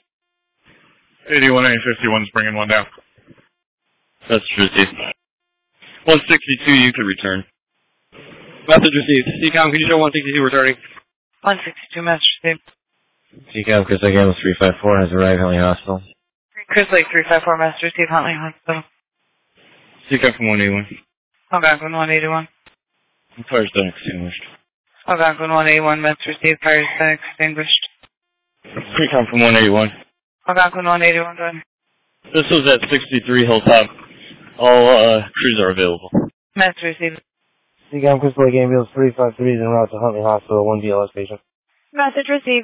81 and 51 is bringing one down. Message received. 162, you could return. Message received. CCOM, can you show 162 returning? 162, message received. CCOM, Chris Lake Ambulance 354 has arrived at Huntley Hospital. Chris Lake 354, message received, Huntley Hospital. CCOM from 181. Algonquin 181. Fire's been extinguished. Algonquin 181, message received, fire has been extinguished. CCOM from 181. Algonquin 181, go ahead. This was at 63 Hilltop. All crews are available. Message received. CCOM, Chris Lake Ambulance 353 is en route to Huntley Hospital, 1 BLS patient. Message received.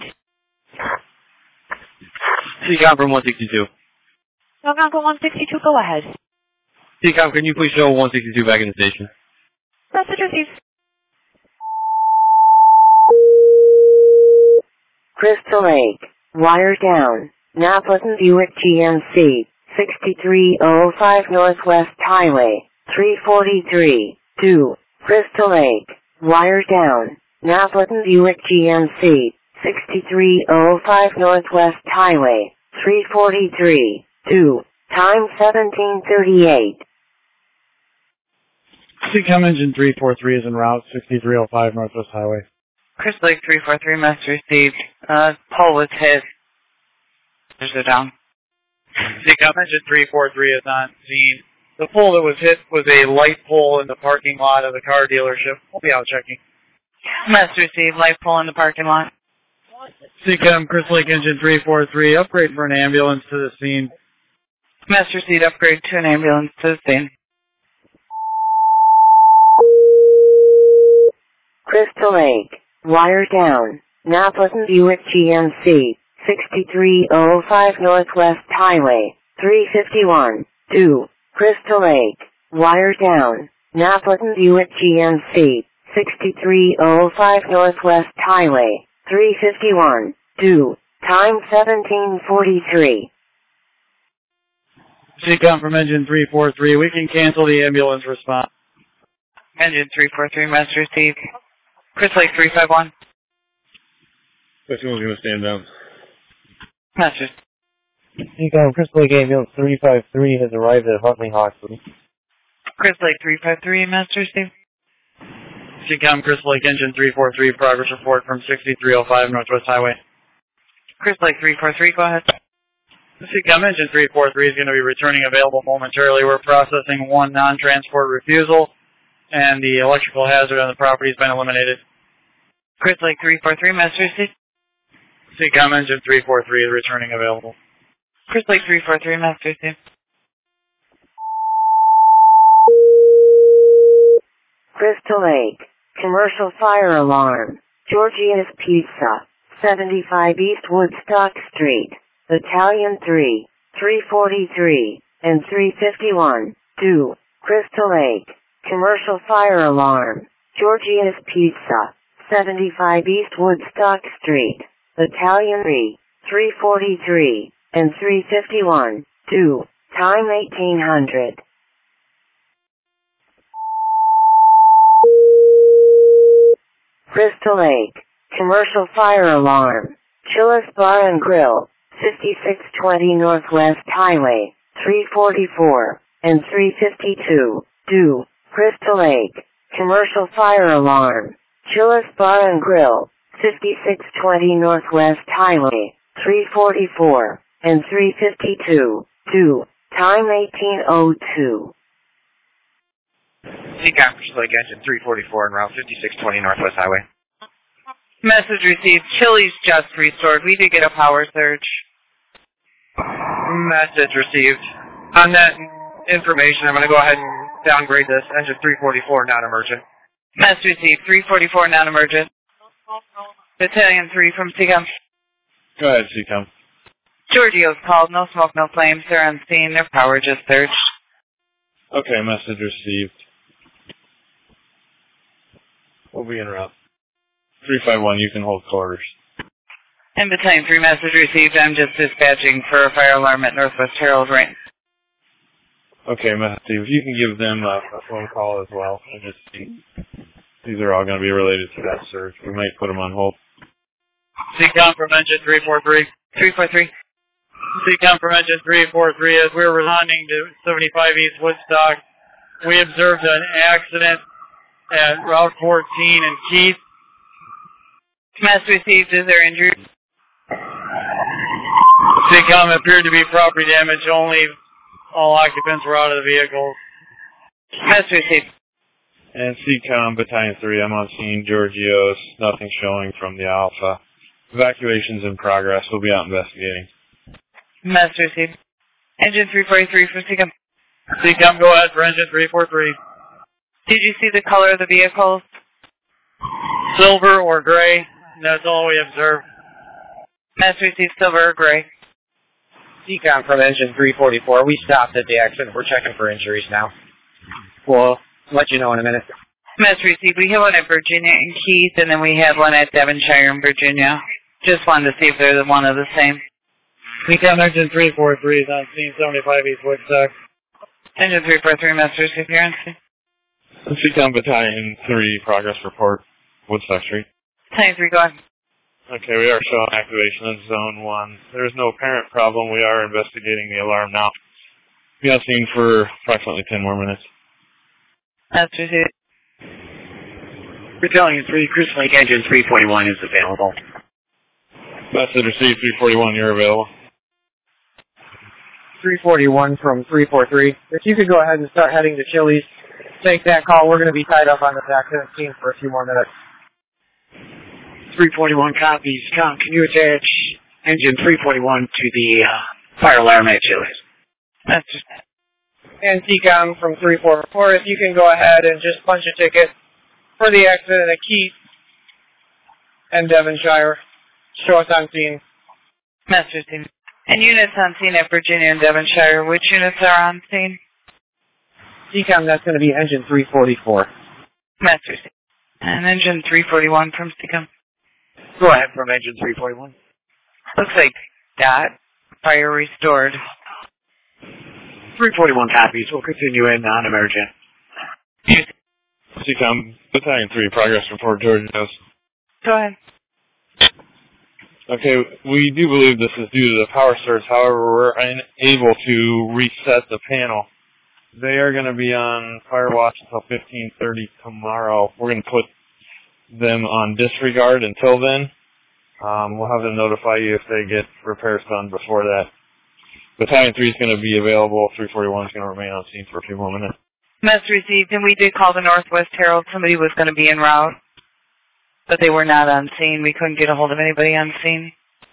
CCOM from 162. Algonquin 162, go ahead. CCOM, can you please show 162 back in the station? Message received. Crystal Lake, wire down, Napleton Buick GMC, 6305 Northwest Highway, 343, 2, Crystal Lake, wire down, Napleton Buick GMC, 6305 Northwest Highway, 343, 2, time 1738. CCOM engine 343 is en route, 6305 Northwest Highway. Chris Lake 343, message received. Pole was hit. Are down. CCOM engine 343 is on scene. The pole that was hit was a light pole in the parking lot of the car dealership. We'll be out checking. Message received, light pole in the parking lot. CCOM Chris Lake engine 343, upgrade for an ambulance to the scene. Message received, upgrade to an ambulance to the scene. Crystal Lake, wire down, Napleton Buick GMC, 6305 Northwest Highway, 351, 2, Crystal Lake, wire down, Napleton Buick GMC, 6305 Northwest Highway, 351, 2, time 1743. CCOM from engine 343, we can cancel the ambulance response. Engine 343, message received. Chris Lake 351. This one's going to stand down. Message. CCOM, Chris Lake Ambulance 353 has arrived at Huntley Hospital. Chris Lake 353, message received. CCOM Chris Lake engine 343, progress report from 6305 Northwest Highway. Chris Lake 343, go ahead. CCOM engine 343 is going to be returning available momentarily. We're processing one non-transport refusal, and the electrical hazard on the property has been eliminated. Chris Lake 343, message received. CCOM engine 343 is returning available. Chris Lake 343, message received. Crystal Lake, commercial fire alarm, Georgia's Pizza, 75 East Woodstock Street, Battalion 3, 343, and 351, 2, Crystal Lake, commercial fire alarm, Georgia's Pizza, 75 East Woodstock Street, Battalion 3, 343, and 351, 2, time 1800. Crystal Lake, commercial fire alarm, Chili's Bar and Grill, 5620 Northwest Highway, 344, and 352, 2, Crystal Lake, commercial fire alarm, Chili's Bar and Grill, 5620 Northwest Highway, 344, and 352, 2, time 1802. CCOM, Crystal Lake engine 344 en route 5620 Northwest Highway. Message received, Chili's just restored. We did get a power surge. Message received. On that information, I'm going to go ahead and downgrade this. Engine 344 non-emergent. Message received, 344 non-emergent. Battalion 3 from CCOM. Go ahead, CCOM. Giorgio's called. No smoke, no flames. They're on scene. Their power just surged. Okay, message received. We'll be en route. 351, you can hold quarters. And Battalion 3 message received. I'm just dispatching for a fire alarm at Northwest Harold Range. Okay, Matthew, if you can give them a phone call as well. These are all going to be related to that surge. We might put them on hold. CCOM from engine 343. 343. CCOM from engine 343. As we were responding to 75 East Woodstock, we observed an accident at Route 14 in Keith. Message received. Is there injury? CCOM appeared to be property damage only. All occupants were out of the vehicle. Message received. And CCOM Battalion 3, I'm on scene, Georgios, nothing showing from the Alpha. Evacuation's in progress. We'll be out investigating. Message received. Engine 343 for CCOM. CCOM, go ahead for engine 343. Did you see the color of the vehicles? Silver or gray. That's all we observed. Message received. Silver or gray. CCOM from engine 344. We stopped at the accident. We're checking for injuries now. We'll let you know in a minute. Message received. We had one at Virginia and Keith, and then we had one at Devonshire and Virginia. Just wanted to see if they're one of the same. CCOM engine 343 is on scene 75 East Woodstock. Engine 343, message received. Here on scene. CCOM Battalion 3, progress report, Woodstock Street. Battalion 3, go ahead. Okay, we are showing activation in Zone 1. There is no apparent problem. We are investigating the alarm now. Be on scene for approximately 10 more minutes. Message received. Battalion 3, Crystal Lake engine 341 is available. Message received, 341, you're available. 341 from 343. If you could go ahead and start heading to Chili's, take that call. We're going to be tied up on this accident scene for a few more minutes. 341 copies. Tom, can you attach engine 341 to the fire alarm at Chili's? That's just... And CCOM from 344, if you can go ahead and just punch a ticket for the accident at Keith and Devonshire. Show us on scene. Message received. And units on scene at Virginia and Devonshire. Which units are on scene? CCOM, that's going to be engine 344. Message received. And engine 341 from CCOM. Go ahead from engine 341. Looks like that. Fire restored. 341 copies. We'll continue in non-emergent. CCOM Battalion 3, progress report, Georgios. Go ahead. Okay, we do believe this is due to the power surge. However, we're unable to reset the panel. They are going to be on fire watch until 15:30 tomorrow. We're going to put them on disregard until then. We'll have them notify you if they get repairs done before that. Battalion 3 is going to be available. 341 is going to remain on scene for a few more minutes. Message received, and we did call the Northwest Herald. Somebody was going to be en route, but they were not on scene. We couldn't get a hold of anybody on scene.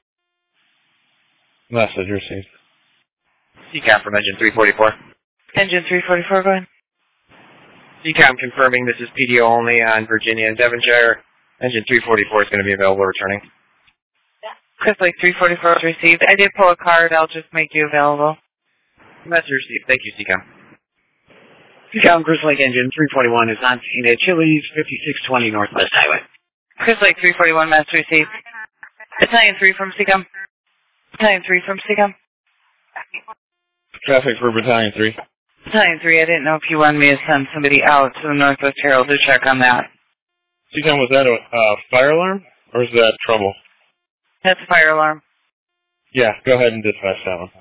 Message received. CCOM from engine 344. Engine 344, go ahead. CCOM confirming this is PDO only on Virginia and Devonshire. Engine 344 is going to be available returning. Crystal Lake 344 is received. I did pull a card. I'll just make you available. Message received. Thank you, CCOM. CCOM Crystal Lake engine 341 is on scene at Chili's, 5620 Northwest Highway. Crystal Lake 341, message received. Battalion 3 from CCOM. Battalion 3 from CCOM. Traffic for Battalion 3. Battalion 3, I didn't know if you wanted me to send somebody out to the Northwest Herald to check on that. CCOM, was that a fire alarm, or is that trouble? That's a fire alarm. Yeah, go ahead and dispatch that one.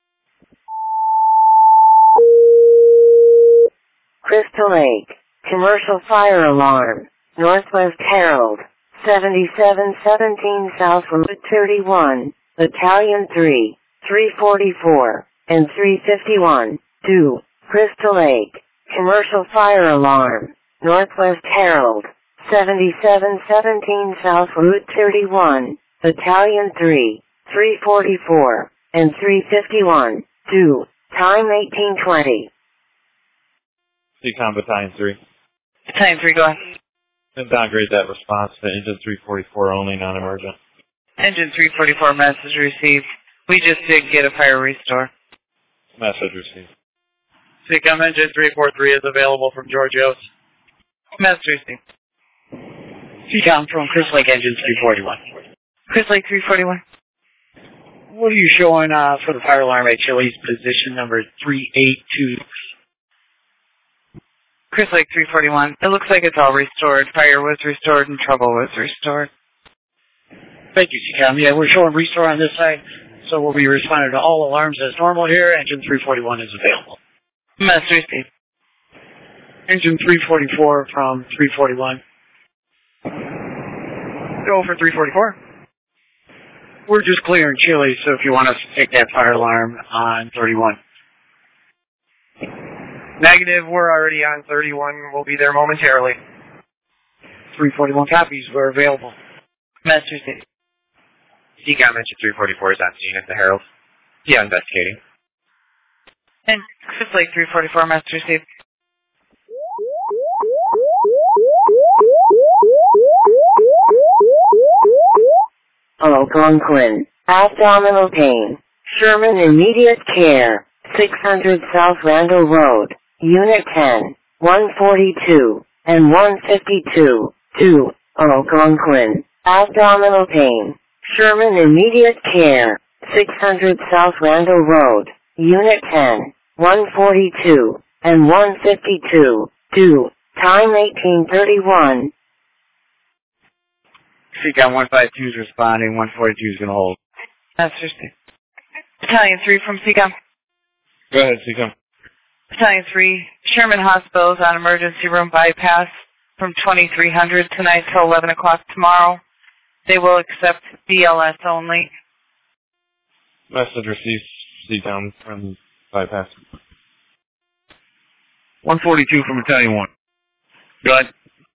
Crystal Lake, commercial fire alarm, Northwest Herald, 7717 South Route 31, Battalion 3, 344, and 351, 2, Crystal Lake, commercial fire alarm, Northwest Herald, 7717 South Route 31, Battalion 3, 344, and 351, 2, time 1820. CCOM Battalion 3. Battalion 3, go ahead. And downgrade that response to engine 344 only, non-emergent. Engine 344, message received. We just did get a fire restore. Message received. CCOM engine 343 is available from Georgios. Message received. CCOM from Crystal Lake engine 341. Crystal Lake 341. What are you showing for the fire alarm at Chili's, position number 382? Chris Lake 341. It looks like it's all restored. Fire was restored and trouble was restored. Thank you, CCAM. Yeah, we're showing restore on this side, so we'll be responding to all alarms as normal here. Engine 341 is available. Master Steve. Engine 344 from 341. Go for 344. We're just clearing Chile, so if you want us to take that fire alarm on 31. Negative, we're already on 31. We'll be there momentarily. 341 copies, we're available. Master Steve. CCAM Engine 344 is on scene at the Herald. Yeah, investigating. And Chris Lake 344, Master Steve. Algonquin, abdominal pain. Sherman immediate care. 600 South Randall Road, Unit 10, 142, and 152, 2, Algonquin, abdominal pain. Sherman immediate care. 600 South Randall Road, Unit 10, 142, and 152, 2, time 1831. CCAM 152 is responding, 142 is going to hold. Master Steve. Battalion 3 from CCAM. Go ahead, CCAM. Battalion 3, Sherman Hospital is on emergency room bypass from 2300 tonight till 11 o'clock tomorrow. They will accept BLS only. Message received, CCAM from bypass. 142 from Battalion 1. Go ahead.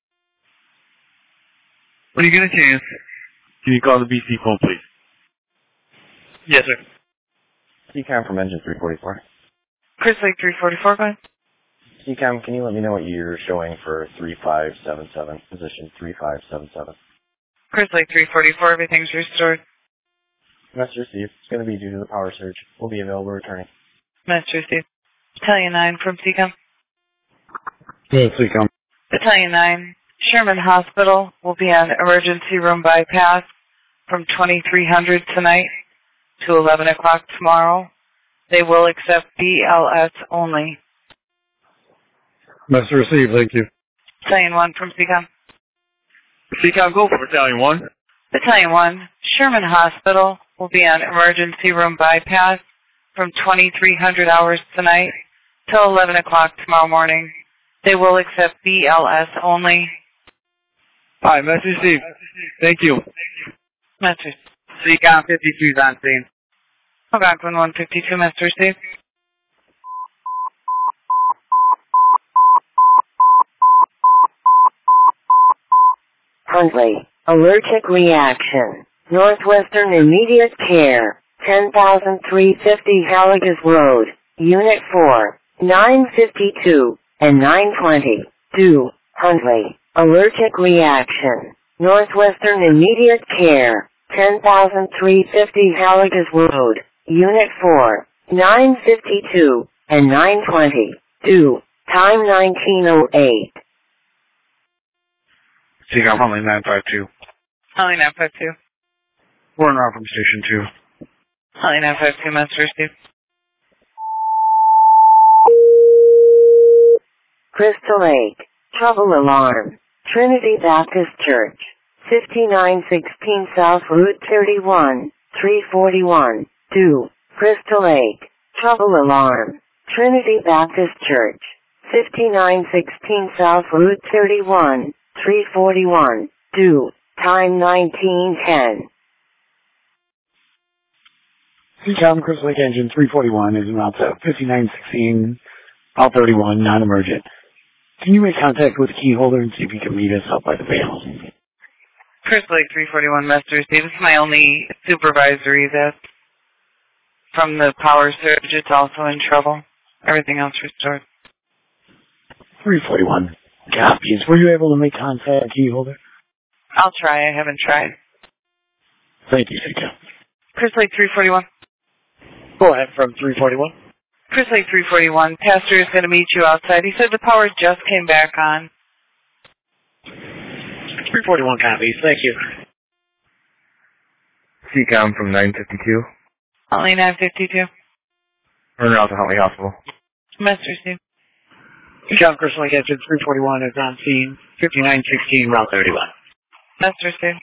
When you get a chance, can you call the BC phone, please? Yes, sir. CCAM from Engine 344. Chris Lake 344, go ahead. CCAM, can you let me know what you're showing for 3577, position 3577? Chris Lake 344, everything's restored. Message received. It's going to be due to the power surge. We'll be available returning. Master Steve. Battalion 9 from CCAM. Yes, CCAM. Battalion 9, Sherman Hospital will be on emergency room bypass from 2300 tonight to 11 o'clock tomorrow. They will accept BLS only. Message received, thank you. Battalion 1 from CCAM. CCAM, go for Battalion 1. Battalion 1, Sherman Hospital will be on emergency room bypass from 2300 hours tonight till 11 o'clock tomorrow morning. They will accept BLS only. Hi, message received. Thank you. Message. CCAM 52 is on scene. Algonquin 152, Master Steve. Huntley, allergic reaction. Northwestern immediate care. 10,350 Halligas Road, Unit 4, 952 and 920. 2, Huntley, allergic reaction. Northwestern immediate care. 10,350 Halligas Road, Unit 4, 952 and 920. 2, time 1908. CCAM, Huntley 952. Huntley 952. We're in route from Station 2. Huntley 952, Master Steve. Crystal Lake, trouble alarm. Trinity Baptist Church, 5916 South Route 31, 341, 2, Crystal Lake, trouble alarm. Trinity Baptist Church, 5916 South Route 31, 341, 2, time 1910. CCAM Crystal Lake Engine 341 is about 5916 Route 31, non-emergent. Can you make contact with the key holder and see if you can meet us up by the bales? Chris Lake 341, Master Steve. This is my only supervisory that's from the power surge. It's also in trouble. Everything else restored. 341 copies. Were you able to make contact with the key holder? I'll try. I haven't tried. Thank you, CCAM. Chris Lake 341. Go ahead from 341. Chris Lake 341, Pastor is going to meet you outside. He said the power just came back on. 341 copies, thank you. CCAM from 952. Huntley 952. Turn around to Huntley Hospital. Master Steve. Seacom Crystal Lake Engine 341 is on scene, 5916 Route 31. Master Steve.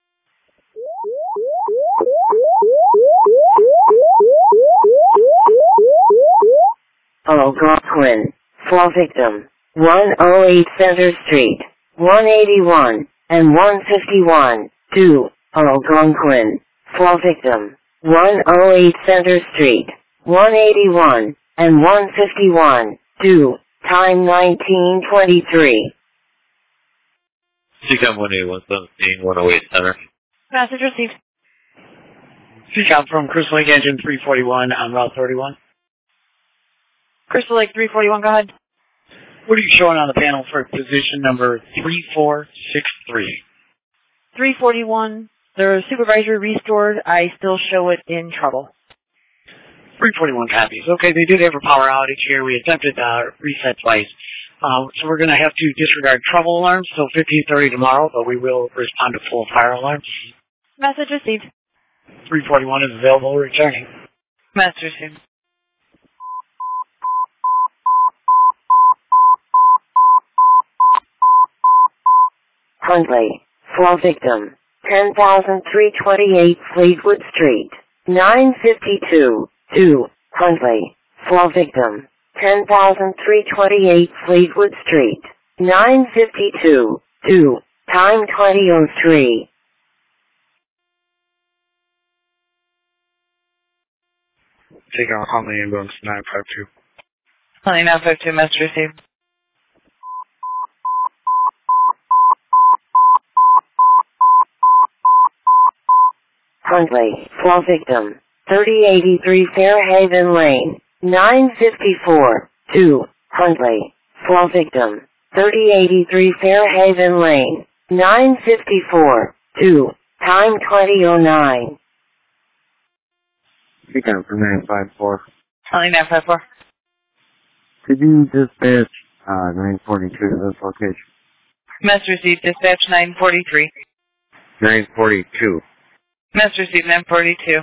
Algonquin. 4 victim. 108 Center Street. 181 and 151. 2. Algonquin. 4 victim. 108 Center Street. 181 and 151. 2. Time 1923. Seacom 18117, 108 Center. Message received. Seacom from Crystal Lake Engine 341 on Route 31. Crystal Lake 341, go ahead. What are you showing on the panel for position number 3463? 341. The supervisor restored. I still show it in trouble. 341 copies. Okay, they did have a power outage here. We attempted reset twice. So we're going to have to disregard trouble alarms till 15:30 tomorrow, but we will respond to full fire alarms. Message received. 341 is available, returning. Message received. Huntley. 4 victim. 10,328 Fleetwood Street. 952. 2. Huntley. 4 victim. 10,328 Fleetwood Street. 952. 2. Time 20:03. Take out Huntley Ambulance 952. Huntley 952, message received. Huntley. 4 victim. 3083 Fairhaven Lane. 954. 2. Huntley. 4 victim. 3083 Fairhaven Lane. 954. 2. Time 20:09. Seacom from 954. Huntley 954. Could you dispatch 942 to this location? Message received, dispatch 943. 942. Message received 942.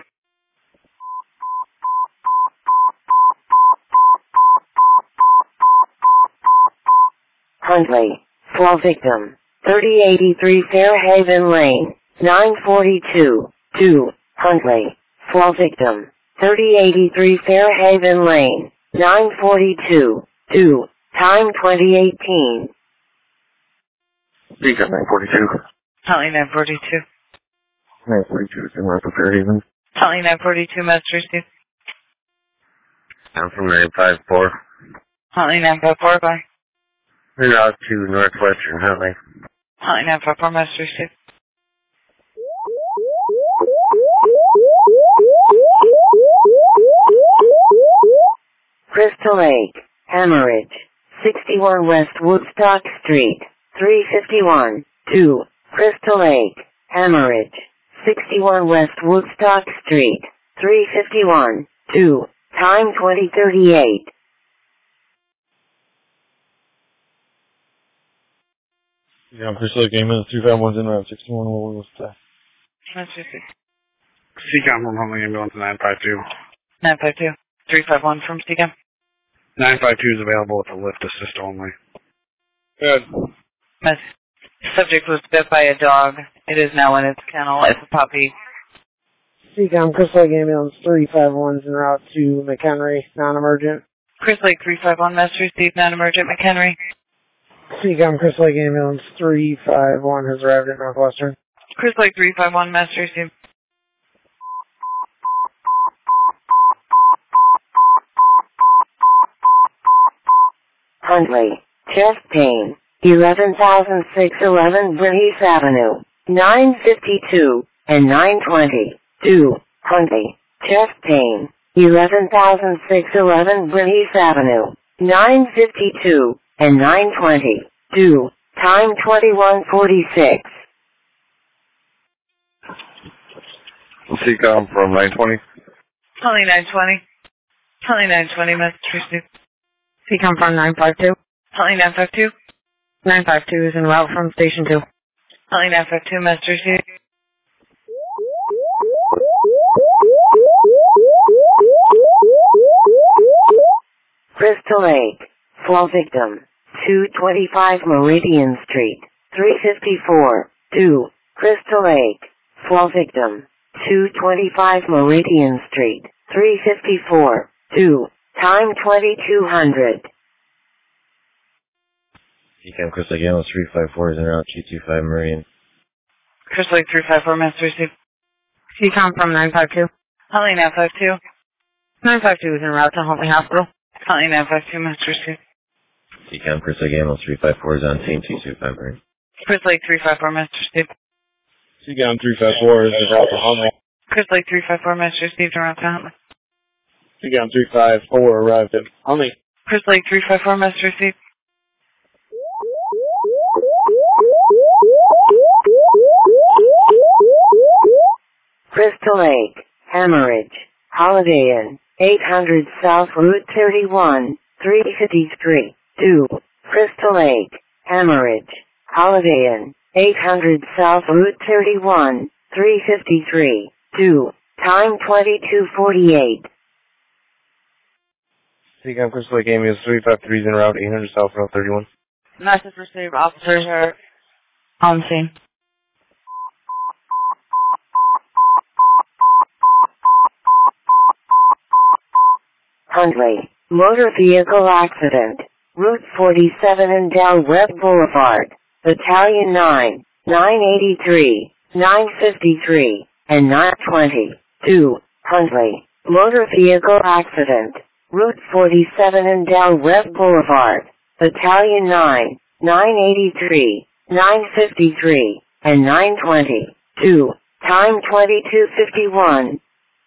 Huntley. 4 victim. 3083 Fairhaven Lane. 942. 2. Huntley. 4 victim. 3083 Fairhaven Lane. 942. 2. Time 2018. Seacom 942. Huntley 942. 942 is in North of Fairhaven. Huntley 942, message received. I'm from 954. Huntley 954, bye. We're out to Northwestern Huntley. Huntley 954, message received. Crystal Lake. Hemorrhage. 61 West Woodstock Street. 351. 2. Crystal Lake. Hemorrhage. 61 West Woodstock Street. 351. 2. Time 20:38. Yeah, Crystal Lake Ambulance 351's in Route 61. What was that? Message received. Seacom from Huntley Ambulance 952. 952. 351 from Seacom. 952 is available with a lift assist only. Good. Subject was bit by a dog. It is now in its kennel. It's a puppy. Seacom Crystal Lake Ambulance 351 is en route to McHenry, non-emergent. Crystal Lake 351, message received, non-emergent, McHenry. Seacom Crystal Lake Ambulance 351 has arrived at Northwestern. Crystal Lake 351, message received. Huntley. Chest pain. 11,611 Burnice Avenue. 952 and 920. 2. Huntley. Chest pain. 11,611 Burnice Avenue. 952 and 920. 2. Time 21:46. Seacom from 920. Huntley 920. Huntley 920, message received. Seacom from 952. Huntley 952. 952 is en route from Station 2. Huntley 952, message received. Crystal Lake. Fall victim. 225 Meridian Street. 354. 2. Crystal Lake. Fall victim. 225 Meridian Street. 354. 2. Time 2200. CCAM Crystal Lake Ambulance 354 is en route G25 Meridian. Crystal Lake 354, Master Receive. CCOM from 952. Huntley 952. 952 is en route to Huntley Hospital. Huntley 952, Master Receive. CCAM Crystal Lake Ambulance 354 is on scene 225 Meridian. Crystal Lake 354, Master Receive. CCAM 354 is en route to Huntley. Crystal Lake 354, Master Receive, en route to Huntley. CCAM 354 arrived at Huntley. Crystal Lake 354, Master Receive. Crystal Lake, Hemorrhage, Holiday Inn, 800 South Route 31, 353, 2. Crystal Lake, Hemorrhage, Holiday Inn, 800 South Route 31, 353, 2. Time 2248. CCAM Crystal Lake Ambulance 353 is en route 800 South Route 31. Message received. Officers are on scene. Huntley, motor vehicle accident. Route 47 and Del Webb Boulevard. Battalion 9, 983, 953, and 920. 2. Huntley, motor vehicle accident. Route 47 and Del Webb Boulevard. Battalion 9, 983, 953, and 920. 2. Time 2251.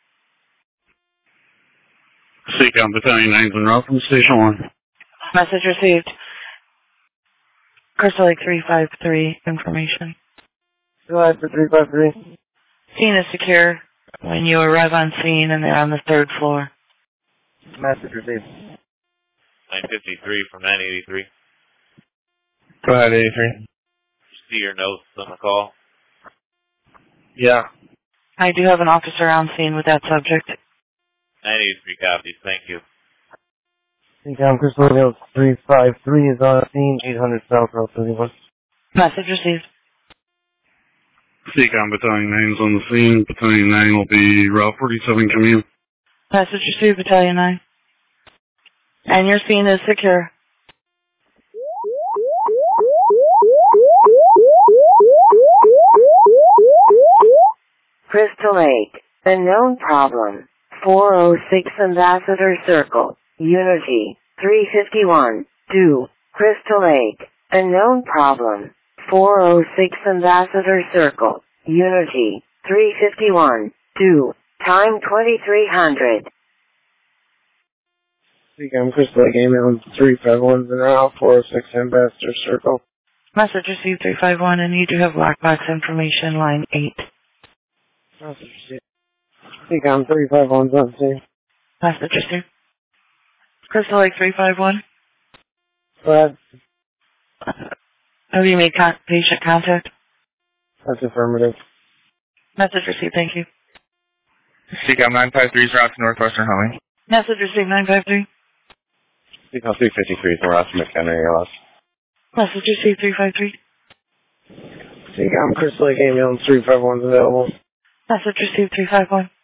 CCOM Battalion 9 en route from Station 1. Message received. Crystal Lake 353, information. Go ahead for 353. Scene is secure when you arrive on scene and they're on the 3rd floor. Message received. 953 from 983. Go ahead, 83. See your notes on the call. Yeah. I do have an officer on scene with that subject. 983 copies, thank you. CCAM Crystal Lake Ambulance 353 is on scene 800 South Route 31. Message received. CCOM Battalion 9 is on the scene. Battalion 9 will be Route 47 coming in. Message received, Battalion 9. And your scene is secure. Crystal Lake, a known problem. 406 Ambassador Circle, Unity, 351, 2. Crystal Lake, a known problem. 406 Ambassador Circle, Unity, 351, 2. Time 2300. CCAM Crystal Lake Ambulance 351 is en route 406 Ambassador Circle. Message received 351, and you do have black box information, line 8. Message received. CCAM 351 is on scene. Message received. Crystal Lake 351. Go ahead. Have you made patient contact? That's affirmative. Message received, thank you. CCAM 953 is route to Northwestern Huntley. Message received 953. CCAM 353 is en route to McHenry ALS. Message received 353. CCAM Crystal Lake Ambulance 351 is available. Message received 351.